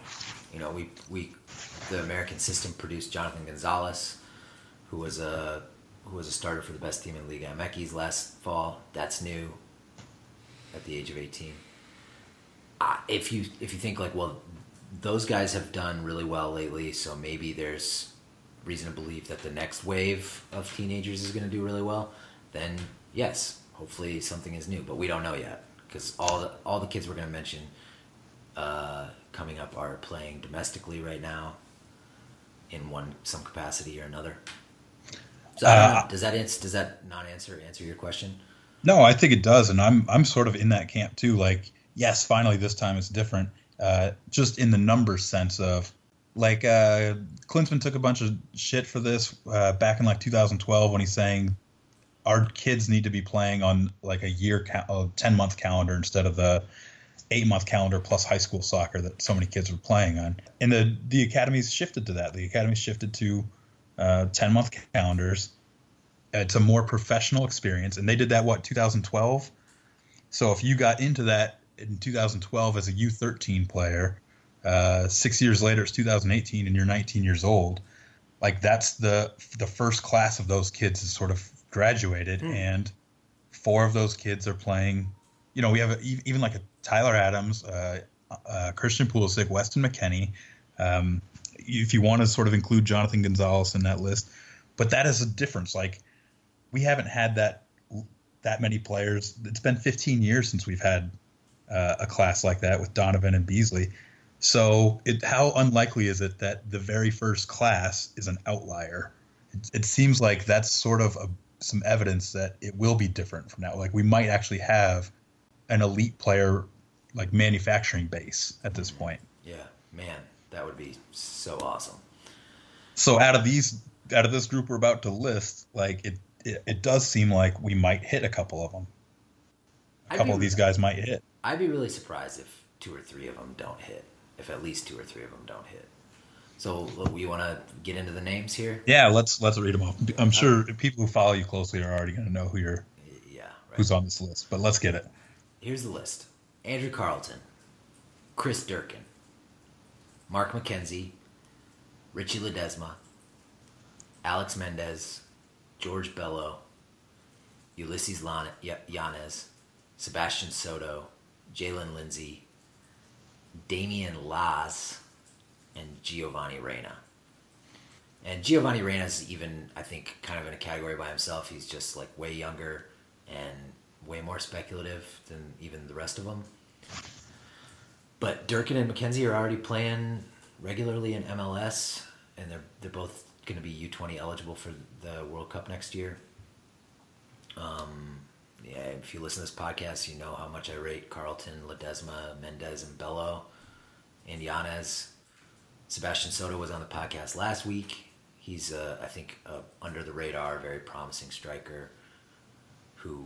The American system produced Jonathan Gonzalez, who was a starter for the best team in Liga MX last fall. That's new. At the age of 18. If you think those guys have done really well lately, so maybe there's reason to believe that the next wave of teenagers is going to do really well, then yes, hopefully something is new, but we don't know yet because all the kids we're going to mention coming up are playing domestically right now in some capacity or another. So does that not answer your question? No, I think it does, and I'm sort of in that camp too. Yes, finally this time it's different. Just in the numbers sense of, Klinsmann took a bunch of shit for this back in 2012 when he's saying our kids need to be playing on a year, 10-month calendar instead of the 8-month calendar plus high school soccer that so many kids were playing on. And the academies shifted to that. The academies shifted to 10-month calendars. It's a more professional experience, and they did that 2012. So if you got into that in 2012 as a U13 player, 6 years later it's 2018 and you're 19 years old, that's the first class of those kids is sort of graduated, and 4 of those kids are playing. We have even a Tyler Adams, Christian Pulisic, Weston McKennie. If you want to sort of include Jonathan Gonzalez in that list, but that is a difference. We haven't had that many players. It's been 15 years since we've had a class like that with Donovan and Beasley. So how unlikely is it that the very first class is an outlier? It seems like that's sort of some evidence that it will be different from now. Like we might actually have an elite player like manufacturing base at this point. Yeah, man, that would be so awesome. So out of this group we're about to list, like it does seem like we might hit a couple of them. A couple of these guys might hit. I'd be really surprised if 2 or 3 of them don't hit. If at least 2 or 3 of them don't hit. So we want to get into the names here? Yeah, let's read them off. I'm sure people who follow you closely are already going to know who's on this list. But let's get it. Here's the list: Andrew Carleton, Chris Durkin, Mark McKenzie, Richie Ledesma, Alex Mendez, George Bello, Ulysses Yanez, Sebastian Soto, Jalen Lindsay, Damian Laz, and Giovanni Reyna. And Giovanni Reyna is even, I think, kind of in a category by himself. He's just like way younger and way more speculative than even the rest of them. But Durkin and McKenzie are already playing regularly in MLS, and they're both going to be U20 eligible for the World Cup next year. Yeah, if you listen to this podcast, you know how much I rate Carleton, Ledesma, Mendez, and Bello, and Yanez. Sebastian Soto was on the podcast last week. He's, I think, under the radar, very promising striker who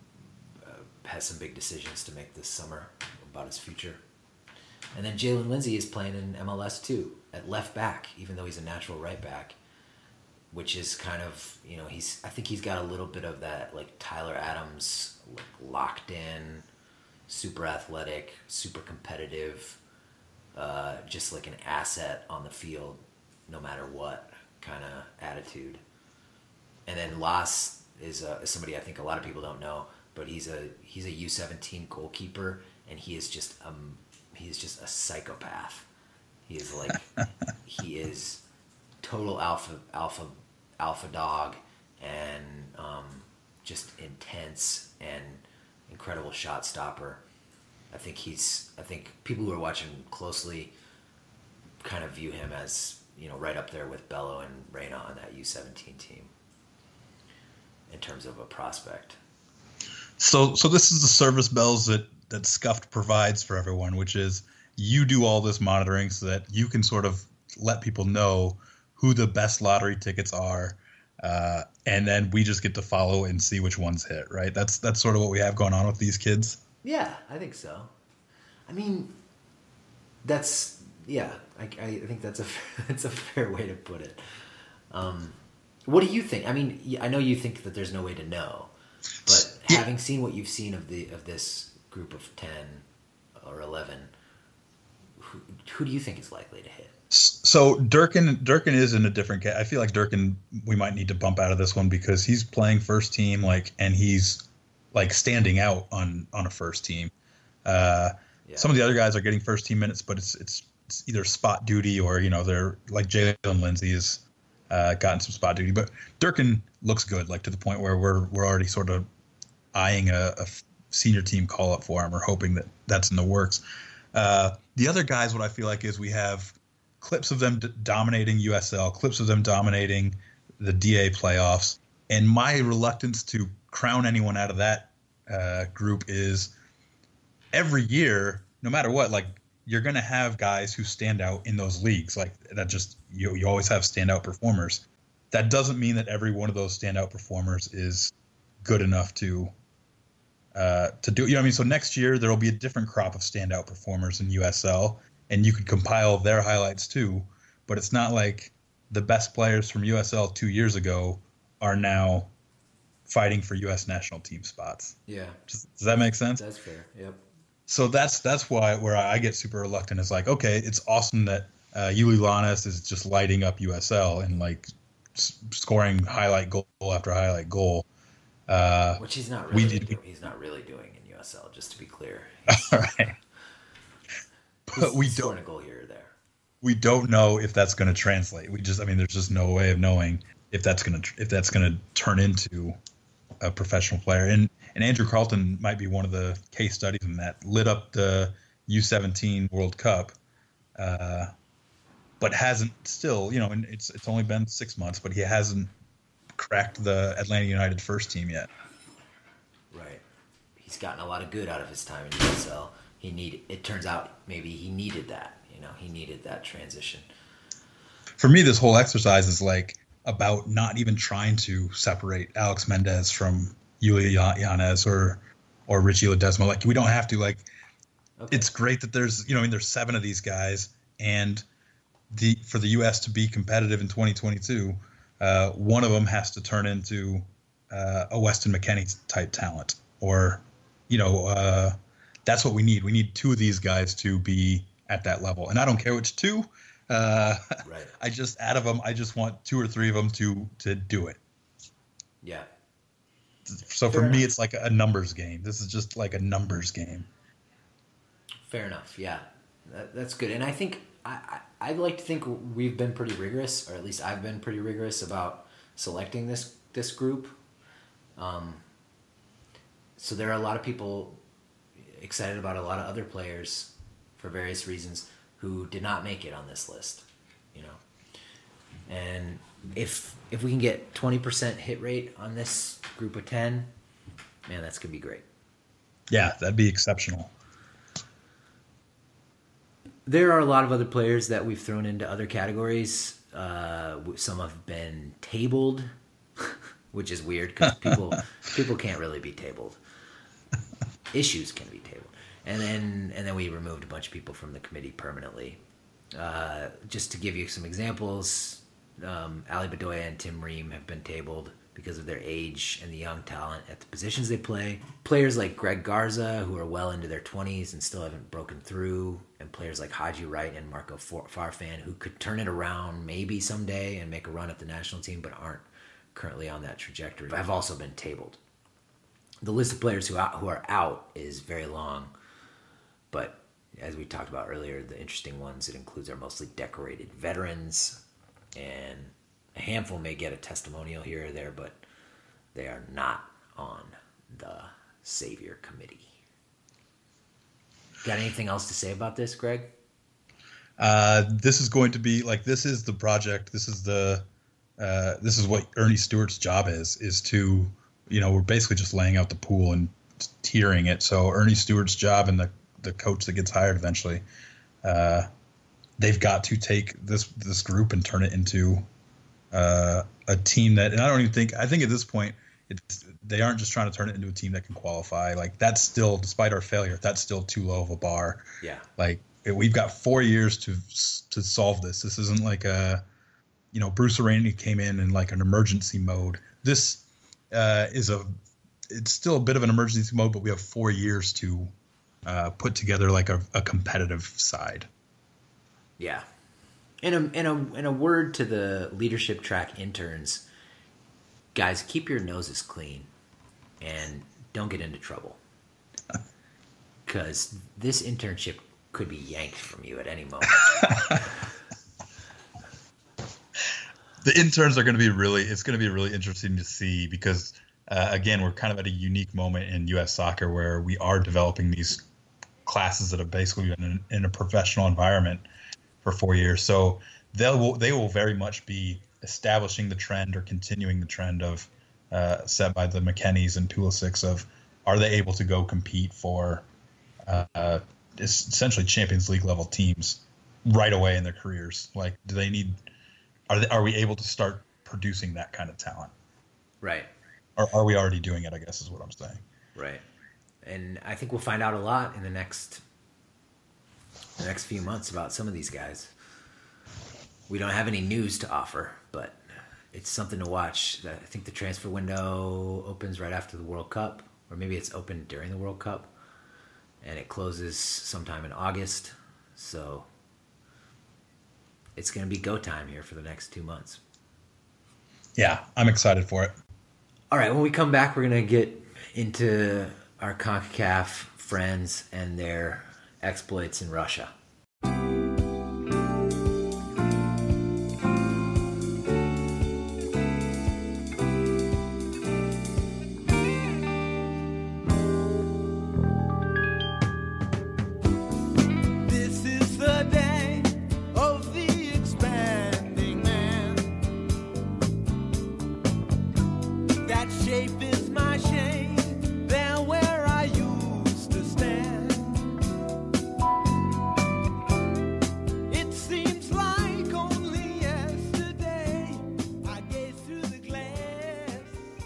has some big decisions to make this summer about his future. And then Jalen Lindsay is playing in MLS too, at left back, even though he's a natural right back, which is kind of, I think he's got a little bit of that, like Tyler Adams, like locked in, super athletic, super competitive, just like an asset on the field, no matter what kind of attitude. And then Las is somebody I think a lot of people don't know, but he's a U17 goalkeeper, and he is just a psychopath. He is like he is total alpha dog, and just intense and incredible shot stopper. I think people who are watching closely kind of view him as, right up there with Bello and Reyna on that U17 team in terms of a prospect. So this is the service bells that Scuffed provides for everyone, which is you do all this monitoring so that you can sort of let people know who the best lottery tickets are, and then we just get to follow and see which ones hit, right? That's sort of what we have going on with these kids. Yeah, I think so. I mean, I think that's a fair way to put it. What do you think? I mean, I know you think that there's no way to know, but having seen what you've seen of this group of 10 or 11, who do you think is likely to hit? So Durkin is in a different case. I feel like Durkin, we might need to bump out of this one because he's playing first team, and he's like standing out on a first team. Some of the other guys are getting first team minutes, but it's either spot duty or they're like Jalen Lindsay has gotten some spot duty. But Durkin looks good, like to the point where we're already sort of eyeing a senior team call up for him, or hoping that that's in the works. The other guys, what I feel like is we have clips of them dominating USL, clips of them dominating the DA playoffs. And my reluctance to crown anyone out of that group is every year, no matter what, like you're going to have guys who stand out in those leagues. Like that just, you always have standout performers. That doesn't mean that every one of those standout performers is good enough to do, what I mean? So next year there will be a different crop of standout performers in USL, and you could compile their highlights too, but it's not like the best players from USL 2 years ago are now fighting for U.S. national team spots. Yeah. Does that make sense? That's fair. Yep. So that's why where I get super reluctant is like, okay, it's awesome that Yuli Lanes is just lighting up USL and like scoring highlight goal after highlight goal. Which he's not really he's not really doing in USL, just to be clear. All right. But we don't scoring a goal here or there. We don't know if that's going to translate. There's just no way of knowing if that's going to turn into a professional player. And Andrew Carlton might be one of the case studies in that. Lit up the U17 World Cup, but hasn't still, and it's only been 6 months, but he hasn't cracked the Atlanta United first team yet. Right. He's gotten a lot of good out of his time in USL. It turns out maybe he needed that. He needed that transition. For me, this whole exercise is like about not even trying to separate Alex Mendez from Yulia Yanez or Richie Ledesma. Like, we don't have to. Like, okay. It's great that there's there's 7 of these guys, and for the U.S. to be competitive in 2022, one of them has to turn into a Weston McKennie type talent, or that's what we need. We need 2 of these guys to be at that level, and I don't care which 2. Right. I just out of them, I just want 2 or 3 of them to do it. Yeah. So for me, it's like a numbers game. This is just like a numbers game. Fair enough. Yeah, that's good. And I think I'd like to think we've been pretty rigorous, or at least I've been pretty rigorous about selecting this group. So there are a lot of people excited about a lot of other players for various reasons who did not make it on this list, And if we can get 20% hit rate on this group of 10, man, that's gonna be great. Yeah, that'd be exceptional. There are a lot of other players that we've thrown into other categories. Some have been tabled, which is weird because people can't really be tabled. Issues can be tabled. And then we removed a bunch of people from the committee permanently. Just to give you some examples, Ali Bedoya and Tim Ream have been tabled because of their age and the young talent at the positions they play. Players like Greg Garza, who are well into their 20s and still haven't broken through, and players like Haji Wright and Marco Farfan, who could turn it around maybe someday and make a run at the national team, but aren't currently on that trajectory, have also been tabled. The list of players who are out is very long, but as we talked about earlier, the interesting ones it includes are mostly decorated veterans, and a handful may get a testimonial here or there, but they are not on the Savior Committee. Got anything else to say about this, Greg? This is going to be this is the project. This is what Ernie Stewart's job is to, we're basically just laying out the pool and tiering it. So Ernie Stewart's job and the coach that gets hired eventually, they've got to take this group and turn it into a team that, and I think at this point, they aren't just trying to turn it into a team that can qualify. Like, that's still, despite our failure, that's still too low of a bar. Yeah. Like, we've got 4 years to solve this. This isn't like Bruce Arena came in like an emergency mode. This it's still a bit of an emergency mode, but we have 4 years to put together like a competitive side. Yeah. In a word to the leadership track interns, guys, keep your noses clean and don't get into trouble, because this internship could be yanked from you at any moment. The interns are going to be really interesting to see, because again, we're kind of at a unique moment in U.S. soccer where we are developing these classes that have basically been in a professional environment for 4 years. So they will very much be establishing the trend or continuing the trend of set by the McKennies and Pulisics of, are they able to go compete for essentially Champions League level teams right away in their careers? Like, do they need? Are we able to start producing that kind of talent? Right. Or are we already doing it, I guess is what I'm saying. Right. And I think we'll find out a lot in the next few months about some of these guys. We don't have any news to offer, but it's something to watch. I think the transfer window opens right after the World Cup, or maybe it's open during the World Cup, and it closes sometime in August. So it's going to be go time here for the next 2 months. Yeah, I'm excited for it. All right, when we come back, we're going to get into our CONCACAF friends and their exploits in Russia.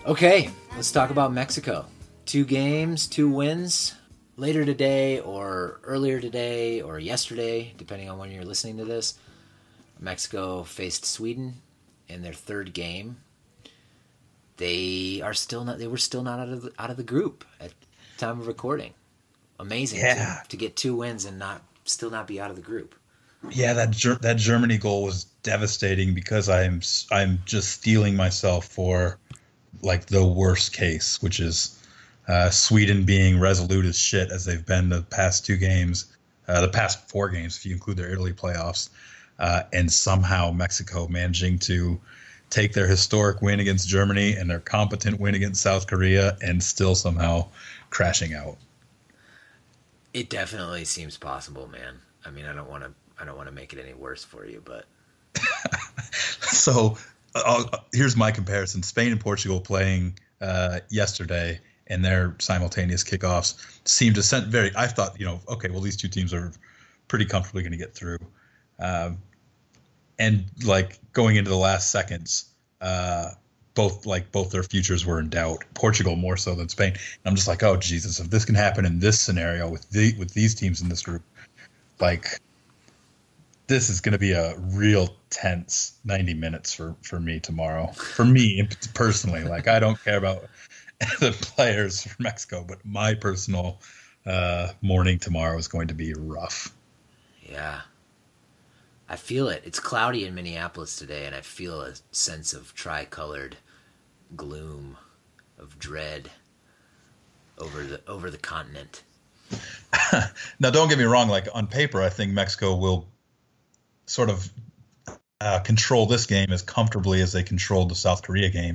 Okay, let's talk about Mexico. 2 games, 2 wins. Later today or earlier today or yesterday, depending on when you're listening to this, Mexico faced Sweden in their 3rd game. They were still not out of the group at the time of recording. Amazing to get 2 wins and still not be out of the group. Yeah, that Germany goal was devastating because I'm just steeling myself for like the worst case, which is Sweden being resolute as shit as they've been the past 2 games, the past 4 games if you include their Italy playoffs, and somehow Mexico managing to take their historic win against Germany and their competent win against South Korea and still somehow crashing out. It definitely seems possible, man. I mean, I don't want to make it any worse for you, but so here's my comparison: Spain and Portugal playing yesterday, and their simultaneous kickoffs seemed to send very. I thought, okay, well, these 2 teams are pretty comfortably going to get through, and like going into the last seconds, both their futures were in doubt. Portugal more so than Spain. And I'm just like, oh Jesus, if this can happen in this scenario with these teams in this group, like this is going to be a real tense 90 minutes for me tomorrow. For me personally, like I don't care about the players for Mexico, but my personal morning tomorrow is going to be rough. Yeah. I feel it. It's cloudy in Minneapolis today, and I feel a sense of tricolored gloom, of dread over the continent. Now, don't get me wrong. Like on paper, I think Mexico will sort of control this game as comfortably as they controlled the South Korea game.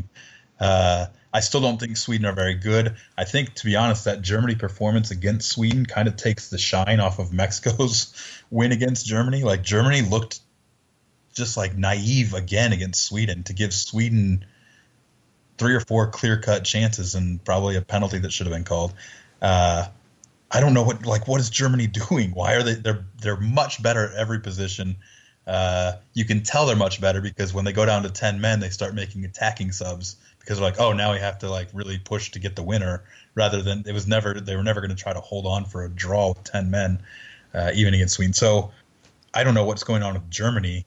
I still don't think Sweden are very good. I think, to be honest, that Germany performance against Sweden kind of takes the shine off of Mexico's win against Germany. Like Germany looked just like naive again against Sweden to give Sweden 3 or 4 clear-cut chances and probably a penalty that should have been called. I don't know what is Germany doing? Why are they're much better at every position. You can tell they're much better because when they go down to 10 men, they start making attacking subs because they're like, oh, now we have to like really push to get the winner rather than they were never going to try to hold on for a draw with 10 men, even against Sweden. So I don't know what's going on with Germany.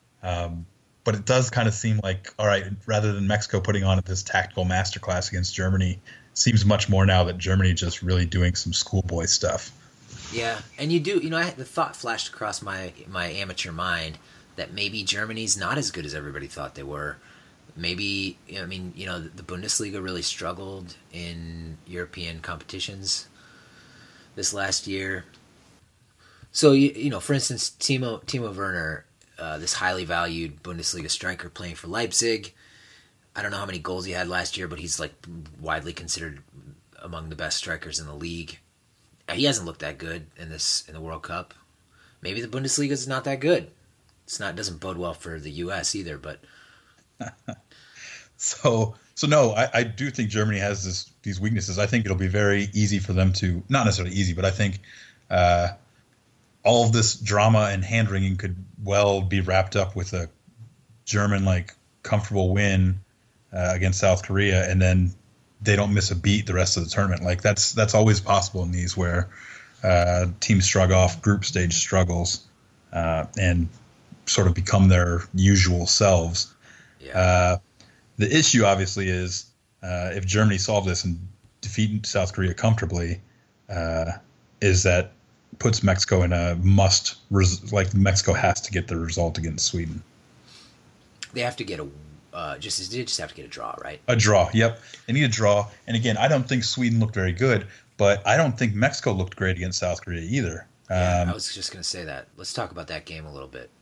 But it does kind of seem like, all right, rather than Mexico putting on this tactical masterclass against Germany, it seems much more now that Germany just really doing some schoolboy stuff. Yeah, and you do, the thought flashed across my amateur mind that maybe Germany's not as good as everybody thought they were. Maybe, the Bundesliga really struggled in European competitions this last year. So, for instance, Timo Werner, this highly valued Bundesliga striker playing for Leipzig. I don't know how many goals he had last year, but he's like widely considered among the best strikers in the league. He hasn't looked that good in the World Cup. Maybe the Bundesliga is not that good. It doesn't bode well for the U.S. either. But so no, I do think Germany has these weaknesses. I think it'll be very easy for them to, not necessarily easy, but I think all of this drama and hand-wringing could well be wrapped up with a German comfortable win against South Korea, and then they don't miss a beat the rest of the tournament. Like that's always possible in these where teams shrug off group stage struggles and sort of become their usual selves. Yeah. The issue obviously is if Germany solve this and defeat South Korea comfortably, is that puts Mexico in a must. Mexico has to get the result against Sweden. They have to get they just have to get a draw, right? A draw, yep. They need a draw. And again, I don't think Sweden looked very good, but I don't think Mexico looked great against South Korea either. Yeah, I was just going to say that. Let's talk about that game a little bit.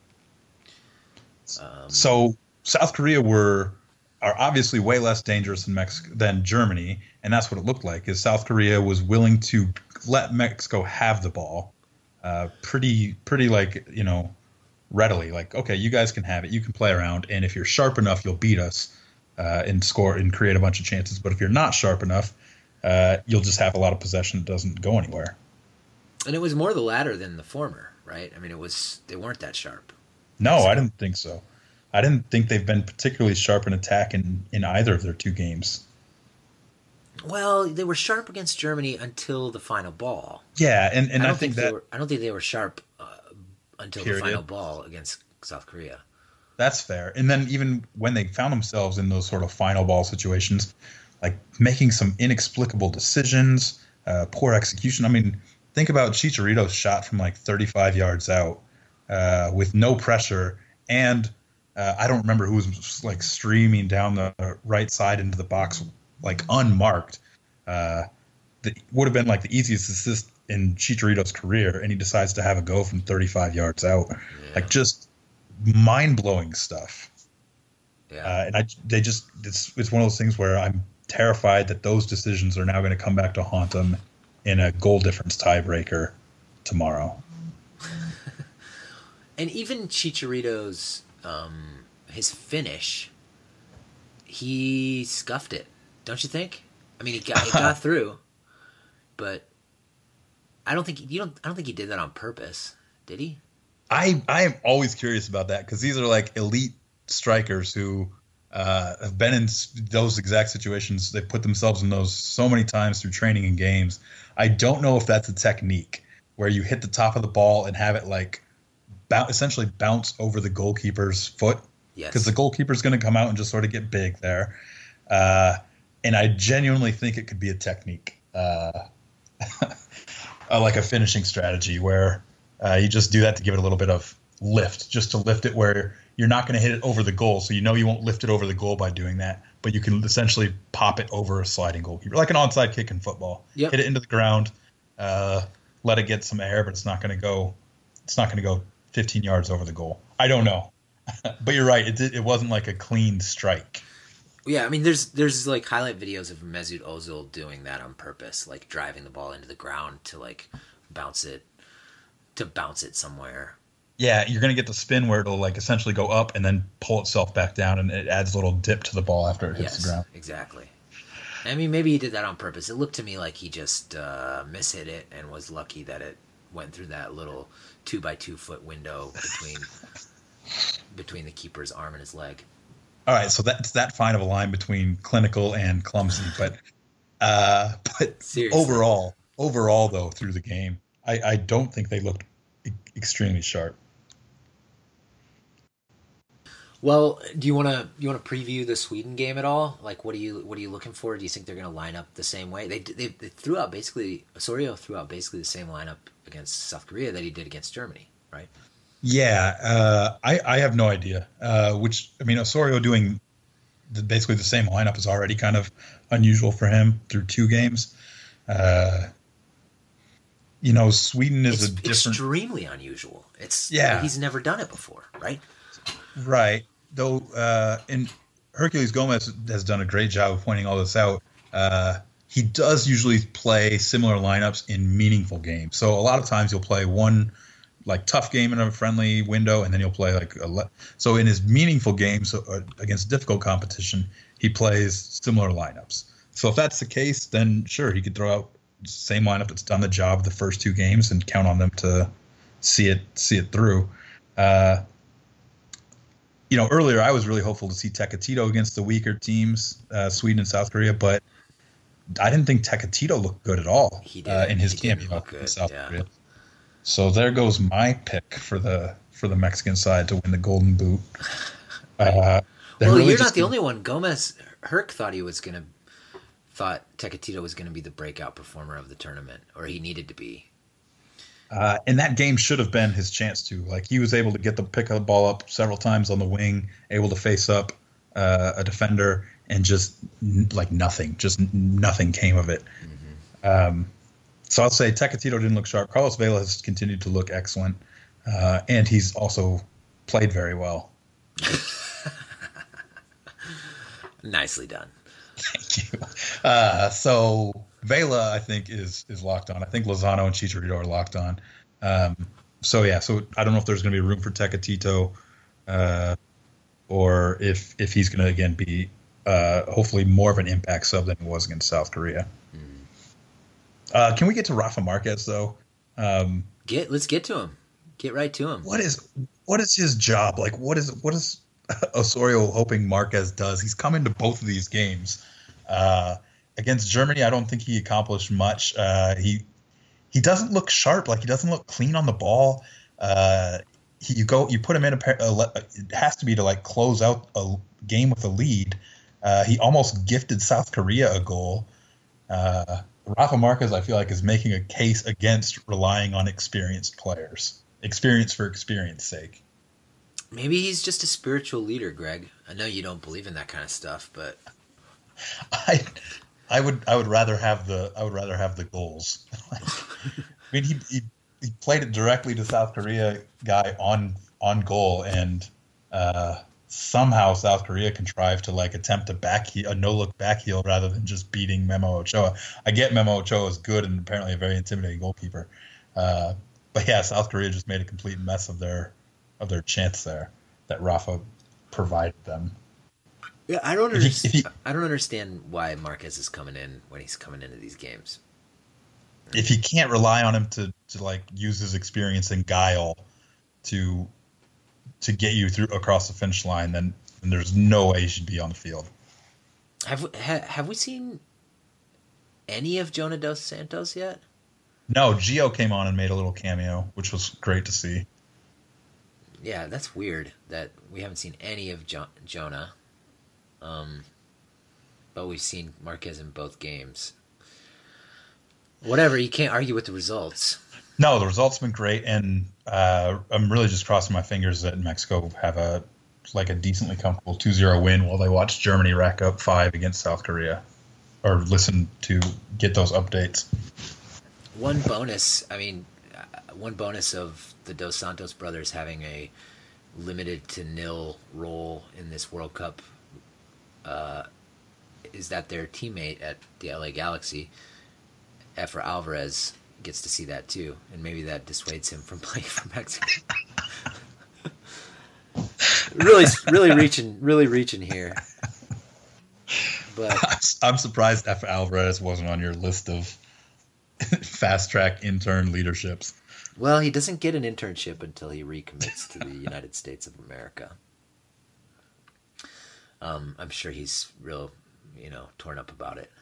So South Korea are obviously way less dangerous than Germany, and that's what it looked like. Is South Korea was willing to let Mexico have the ball, pretty readily. Like, okay, you guys can have it, you can play around, and if you're sharp enough, you'll beat us and score and create a bunch of chances. But if you're not sharp enough, you'll just have a lot of possession that doesn't go anywhere. And it was more the latter than the former, right? I mean, they weren't that sharp. No, I didn't think so. I didn't think they've been particularly sharp in attack in either of their 2 games. Well, they were sharp against Germany until the final ball. Yeah, and I think that I don't think they were sharp until period. the final ball against South Korea. That's fair. And then even when they found themselves in those sort of final ball situations, like making some inexplicable decisions, poor execution. I mean, think about Chicharito's shot from like 35 yards out with no pressure, and I don't remember who was like streaming down the right side into the box like unmarked. That would have been like the easiest assist in Chicharito's career, and he decides to have a go from 35 yards out. Yeah. Like just mind-blowing stuff. Yeah. And it's one of those things where I'm terrified that those decisions are now going to come back to haunt them in a goal difference tiebreaker tomorrow. And even Chicharito's his finish, he scuffed it, don't you think? I mean, it got through, but I don't think he did that on purpose, did he? I am always curious about that because these are like elite strikers who have been in those exact situations. They've put themselves in those so many times through training and games. I don't know if that's a technique where you hit the top of the ball and have it like essentially bounce over the goalkeeper's foot. Yes. Because the goalkeeper's going to come out and just sort of get big there. And I genuinely think it could be a technique, like a finishing strategy where you just do that to give it a little bit of lift, just to lift it where you're not going to hit it over the goal. So you know you won't lift it over the goal by doing that, but you can essentially pop it over a sliding goalkeeper, like an onside kick in football. Yep. Hit it into the ground, let it get some air, but it's not going to go 15 yards over the goal. I don't know. But you're right. It wasn't like a clean strike. Yeah, I mean, there's like highlight videos of Mesut Ozil doing that on purpose, like driving the ball into the ground to like bounce it somewhere. Yeah, you're going to get the spin where it'll like essentially go up and then pull itself back down, and it adds a little dip to the ball after it hits the ground. Exactly. I mean, maybe he did that on purpose. It looked to me like he just mishit it and was lucky that it went through that little 2x2 foot window between the keeper's arm and his leg. All right, so that's that fine of a line between clinical and clumsy, but Seriously. overall though through the game, I don't think they looked extremely sharp. Well, do you want to preview the Sweden game at all? Like, what are you looking for? Do you think they're going to line up the same way? They threw out basically Osorio threw out basically the same lineup against South Korea that he did against Germany, right? Yeah, I have no idea. Osorio doing basically the same lineup is already kind of unusual for him through two games. Sweden is a different, extremely unusual. He's never done it before, right? Right. Though, and Herculez Gomez has done a great job of pointing all this out. He does usually play similar lineups in meaningful games. So a lot of times you'll play one like tough game in a friendly window, and then he'll play like so in his meaningful games against difficult competition, he plays similar lineups. So if that's the case, then sure, he could throw out the same lineup that's done the job the first two games and count on them to see it through. Earlier I was really hopeful to see Tecatito against the weaker teams, Sweden and South Korea, but I didn't think Tecatito looked good at all in his cameo in South Korea. So there goes my pick for the Mexican side to win the Golden Boot. Well, you're not the only one. Herc thought Tecatito was going to be the breakout performer of the tournament, or he needed to be. And that game should have been his chance to. Like, he was able to get the pick of the ball up several times on the wing, able to face up a defender, and just nothing came of it. Mm-hmm. So I'll say Tecatito didn't look sharp. Carlos Vela has continued to look excellent, and he's also played very well. Nicely done. Thank you. So Vela, I think, is locked on. I think Lozano and Chicharito are locked on. So I don't know if there's going to be room for Tecatito, or if he's going to again be hopefully more of an impact sub than he was against South Korea. Can we get to Rafa Marquez though? Let's get to him. Get right to him. What is his job? Like, what is Osorio hoping Marquez does? He's come into both of these games, against Germany, I don't think he accomplished much. He doesn't look sharp. Like, he doesn't look clean on the ball. You put him in it has to be to like close out a game with a lead. He almost gifted South Korea a goal. Rafa Marquez, I feel like, is making a case against relying on experienced players. Experience for experience sake. Maybe he's just a spiritual leader, Greg. I know you don't believe in that kind of stuff, but I would rather have the goals. I mean, he played it directly to South Korea guy on goal, and somehow South Korea contrived to like attempt a no-look back heel rather than just beating Memo Ochoa. I get Memo Ochoa is good and apparently a very intimidating goalkeeper, but yeah, South Korea just made a complete mess of their chance there that Rafa provided them. Yeah, I don't understand why Marquez is coming in when he's coming into these games. If you can't rely on him to like use his experience and guile to get you through across the finish line, then there's no way he should be on the field. Have we seen any of Jonah Dos Santos yet? No, Gio came on and made a little cameo, which was great to see. Yeah, that's weird that we haven't seen any of Jonah. But we've seen Marquez in both games. Whatever, you can't argue with the results. No, the results have been great, and I'm really just crossing my fingers that Mexico have a decently comfortable 2-0 win while they watch Germany rack up 5 against South Korea, or listen to get those updates. One bonus of the Dos Santos brothers having a limited to nil role in this World Cup is that their teammate at the LA Galaxy, Efra Alvarez, gets to see that too, and maybe that dissuades him from playing for Mexico. really reaching here. But I'm surprised Efra Alvarez wasn't on your list of fast track intern leaderships. Well, he doesn't get an internship until he recommits to the United States of America. I'm sure he's real, torn up about it.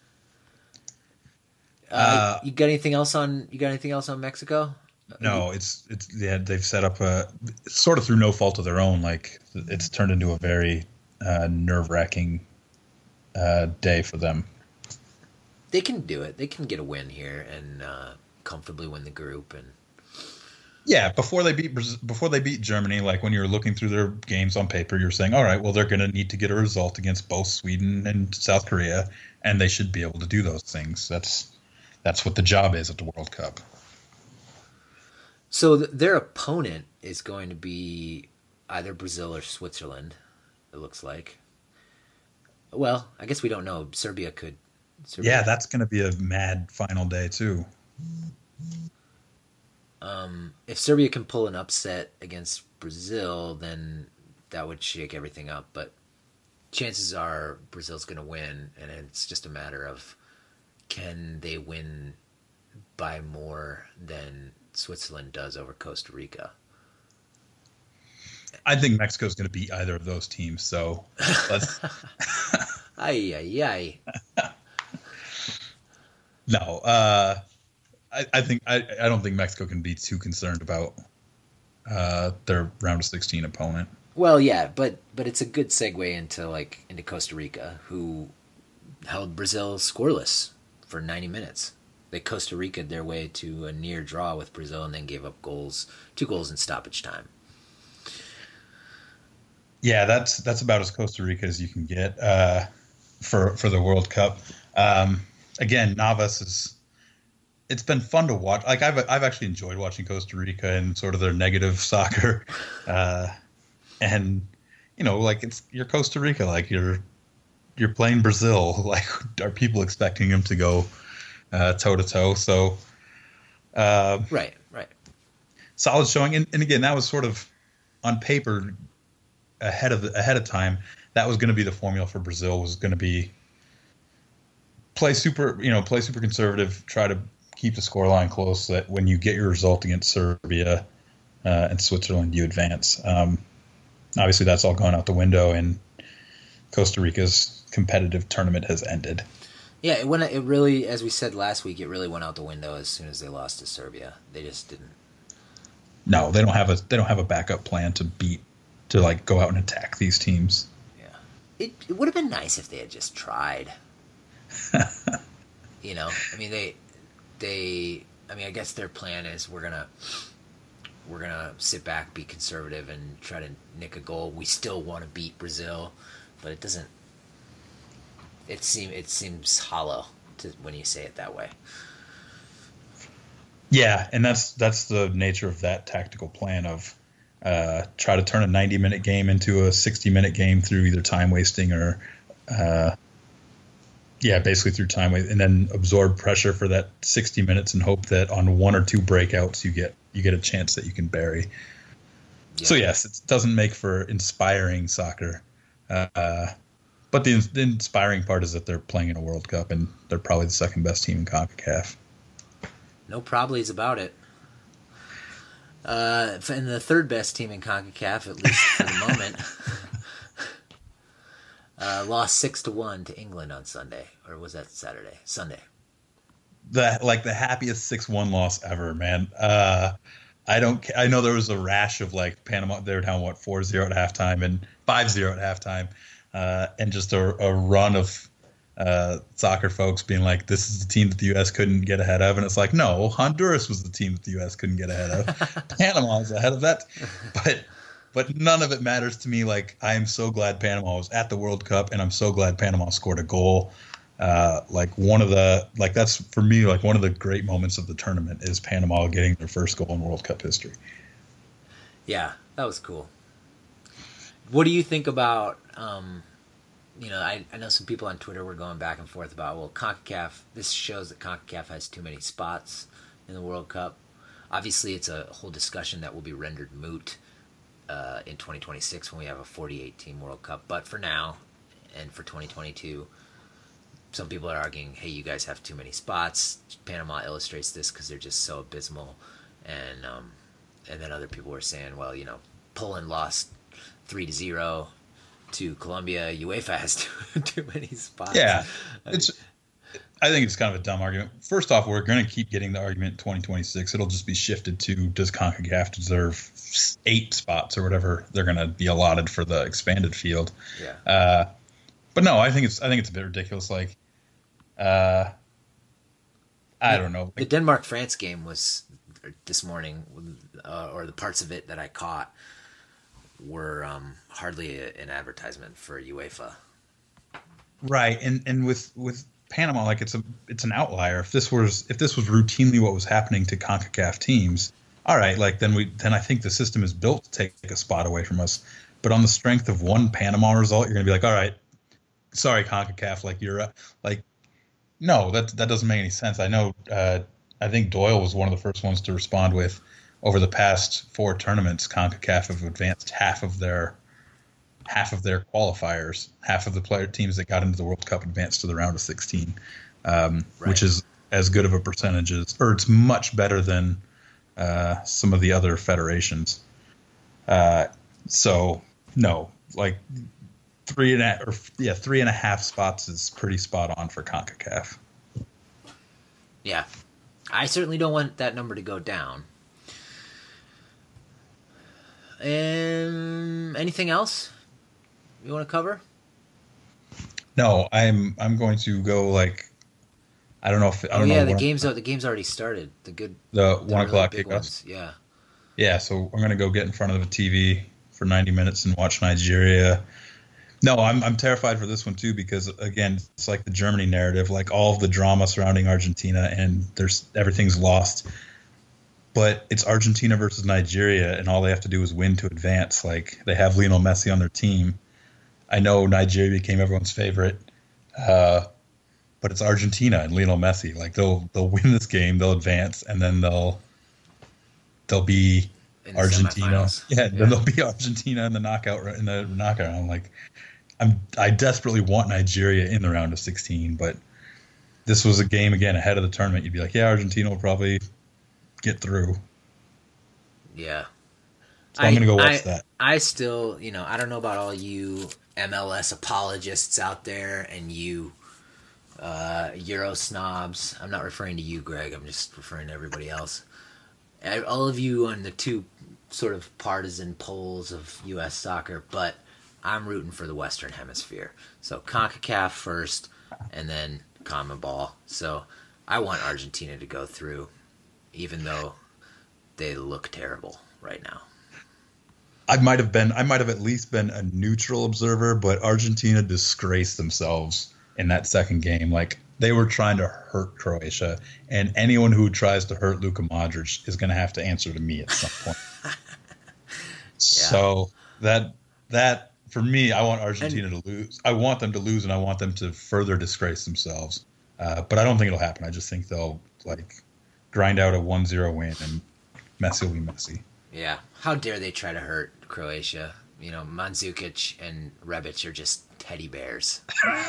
You got anything else on Mexico? No, they've set up sort of through no fault of their own. Like, it's turned into a very nerve-wracking day for them. They can do it. They can get a win here and comfortably win the group. And yeah, before they beat Germany, like when you're looking through their games on paper, you're saying, all right, well, they're going to need to get a result against both Sweden and South Korea, and they should be able to do those things. That's what the job is at the World Cup. So their opponent is going to be either Brazil or Switzerland, it looks like. Well, I guess we don't know. Serbia. Yeah, that's going to be a mad final day, too. If Serbia can pull an upset against Brazil, then that would shake everything up. But chances are Brazil's going to win, and it's just a matter of can they win by more than Switzerland does over Costa Rica. I think Mexico's going to beat either of those teams, so let's... Ay. No, I don't think Mexico can be too concerned about their round of 16 opponent. Well, yeah, but it's a good segue into Costa Rica, who held Brazil scoreless for 90 minutes. They Costa Rica'd their way to a near draw with Brazil and then gave up 2 goals in stoppage time. Yeah, that's about as Costa Rica as you can get for the World Cup. Again, Navas it's been fun to watch. Like I've actually enjoyed watching Costa Rica and sort of their negative soccer, and you're Costa Rica, like you're playing Brazil. Like, are people expecting them to go toe to toe? So, right. Solid showing, and again, that was sort of on paper ahead of time. That was going to be the formula for Brazil. Was going to be play super conservative, try to keep the scoreline close, so that when you get your result against Serbia and Switzerland, you advance. Obviously, that's all gone out the window, and Costa Rica's competitive tournament has ended. Yeah, it really, as we said last week, it really went out the window as soon as they lost to Serbia. They just didn't. No, they don't have a backup plan to like go out and attack these teams. Yeah, it would have been nice if they had just tried. You know, I mean I mean, I guess their plan is we're gonna sit back, be conservative, and try to nick a goal. We still want to beat Brazil, but it doesn't. It seems hollow when you say it that way. Yeah, and that's the nature of that tactical plan of try to turn a 90-minute game into a 60-minute game through either time wasting or basically through time waste, and then absorb pressure for that 60 minutes and hope that on one or two breakouts you get a chance that you can bury. Yeah. So yes, it doesn't make for inspiring soccer. But the inspiring part is that they're playing in a World Cup, and they're probably the second best team in CONCACAF. No probablys about it. And the third best team in CONCACAF, at least for the moment, lost 6-1 to England on Sunday, or was that Saturday? Sunday. The happiest 6-1 loss ever, man. I know there was a rash of like Panama. They were down 4-0 at halftime and 5-0 at halftime. And just a run of soccer folks being like, this is the team that the U.S. couldn't get ahead of. And it's like, no, Honduras was the team that the U.S. couldn't get ahead of. Panama was ahead of that. But none of it matters to me. Like, I am so glad Panama was at the World Cup, and I'm so glad Panama scored a goal. That's for me, like one of the great moments of the tournament is Panama getting their first goal in World Cup history. Yeah, that was cool. What do you think about, I know some people on Twitter were going back and forth about, well, CONCACAF, this shows that CONCACAF has too many spots in the World Cup. Obviously, it's a whole discussion that will be rendered moot in 2026 when we have a 48-team World Cup. But for now, and for 2022, some people are arguing, hey, you guys have too many spots. Panama illustrates this because they're just so abysmal. And then other people were saying, well, Poland lost 3-0 to Colombia. UEFA has too many spots. Yeah, I think it's kind of a dumb argument. First off, we're going to keep getting the argument in 2026. It'll just be shifted to, does CONCACAF deserve 8 spots or whatever they're going to be allotted for the expanded field? Yeah. But no, I think it's a bit ridiculous. Like, I don't know. The Denmark-France game was this morning, or the parts of it that I caught were hardly an advertisement for UEFA. Right, and with Panama, like it's an outlier. If this was routinely what was happening to CONCACAF teams, all right, like then I think the system is built to take a spot away from us. But on the strength of one Panama result, you're going to be like, all right, sorry CONCACAF, like you're like, no, that doesn't make any sense. I know. I think Doyle was one of the first ones to respond with, over the past 4 tournaments, CONCACAF have advanced half of their qualifiers. Half of the player teams that got into the World Cup advanced to the round of 16, right. Which is as good of a percentage or it's much better than some of the other federations. So no, like 3.5 spots is pretty spot on for CONCACAF. Yeah, I certainly don't want that number to go down. Anything else you want to cover? No, I'm going to go like I don't know. The game's already started. The 1 o'clock really kickoffs. Yeah. Yeah, so I'm going to go get in front of the TV for 90 minutes and watch Nigeria. No, I'm terrified for this one too because again, it's like the Germany narrative, like all of the drama surrounding Argentina and everything's lost. But it's Argentina versus Nigeria, and all they have to do is win to advance. Like they have Lionel Messi on their team. I know Nigeria became everyone's favorite, but it's Argentina and Lionel Messi. Like they'll win this game, they'll advance, and then they'll be Argentina. Yeah, then they'll be Argentina in the knockout round. Like I desperately want Nigeria in the round of 16, but this was a game again ahead of the tournament. You'd be like, yeah, Argentina will probably get through. Yeah. So I'm going to go watch that. I still, I don't know about all you MLS apologists out there and you Euro snobs. I'm not referring to you, Greg. I'm just referring to everybody else. All of you on the two sort of partisan poles of U.S. soccer, but I'm rooting for the Western Hemisphere. So CONCACAF first, and then CONMEBOL. So I want Argentina to go through, even though they look terrible right now. I might have at least been a neutral observer, but Argentina disgraced themselves in that second game. Like, they were trying to hurt Croatia, and anyone who tries to hurt Luka Modric is going to have to answer to me at some point. So that for me, I want Argentina to lose. I want them to lose, and I want them to further disgrace themselves. But I don't think it'll happen. I just think they'll grind out a 1-0 win, and Messi will be Messi. Yeah. How dare they try to hurt Croatia? You know, Mandzukic and Rebic are just teddy bears.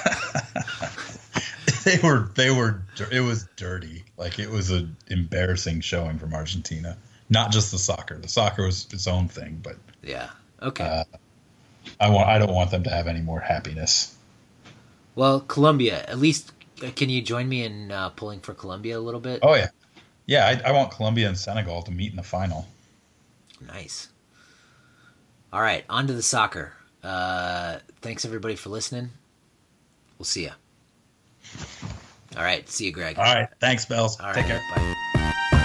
It was dirty. Like, it was an embarrassing showing from Argentina. Not just the soccer. The soccer was its own thing, but yeah. Okay. I don't want them to have any more happiness. Well, Colombia, at least, can you join me in pulling for Colombia a little bit? Oh yeah. Yeah, I want Colombia and Senegal to meet in the final. Nice. All right, on to the soccer. Thanks, everybody, for listening. We'll see ya. All right, see you, Greg. All right, thanks, Bells. All Take right, care. bye.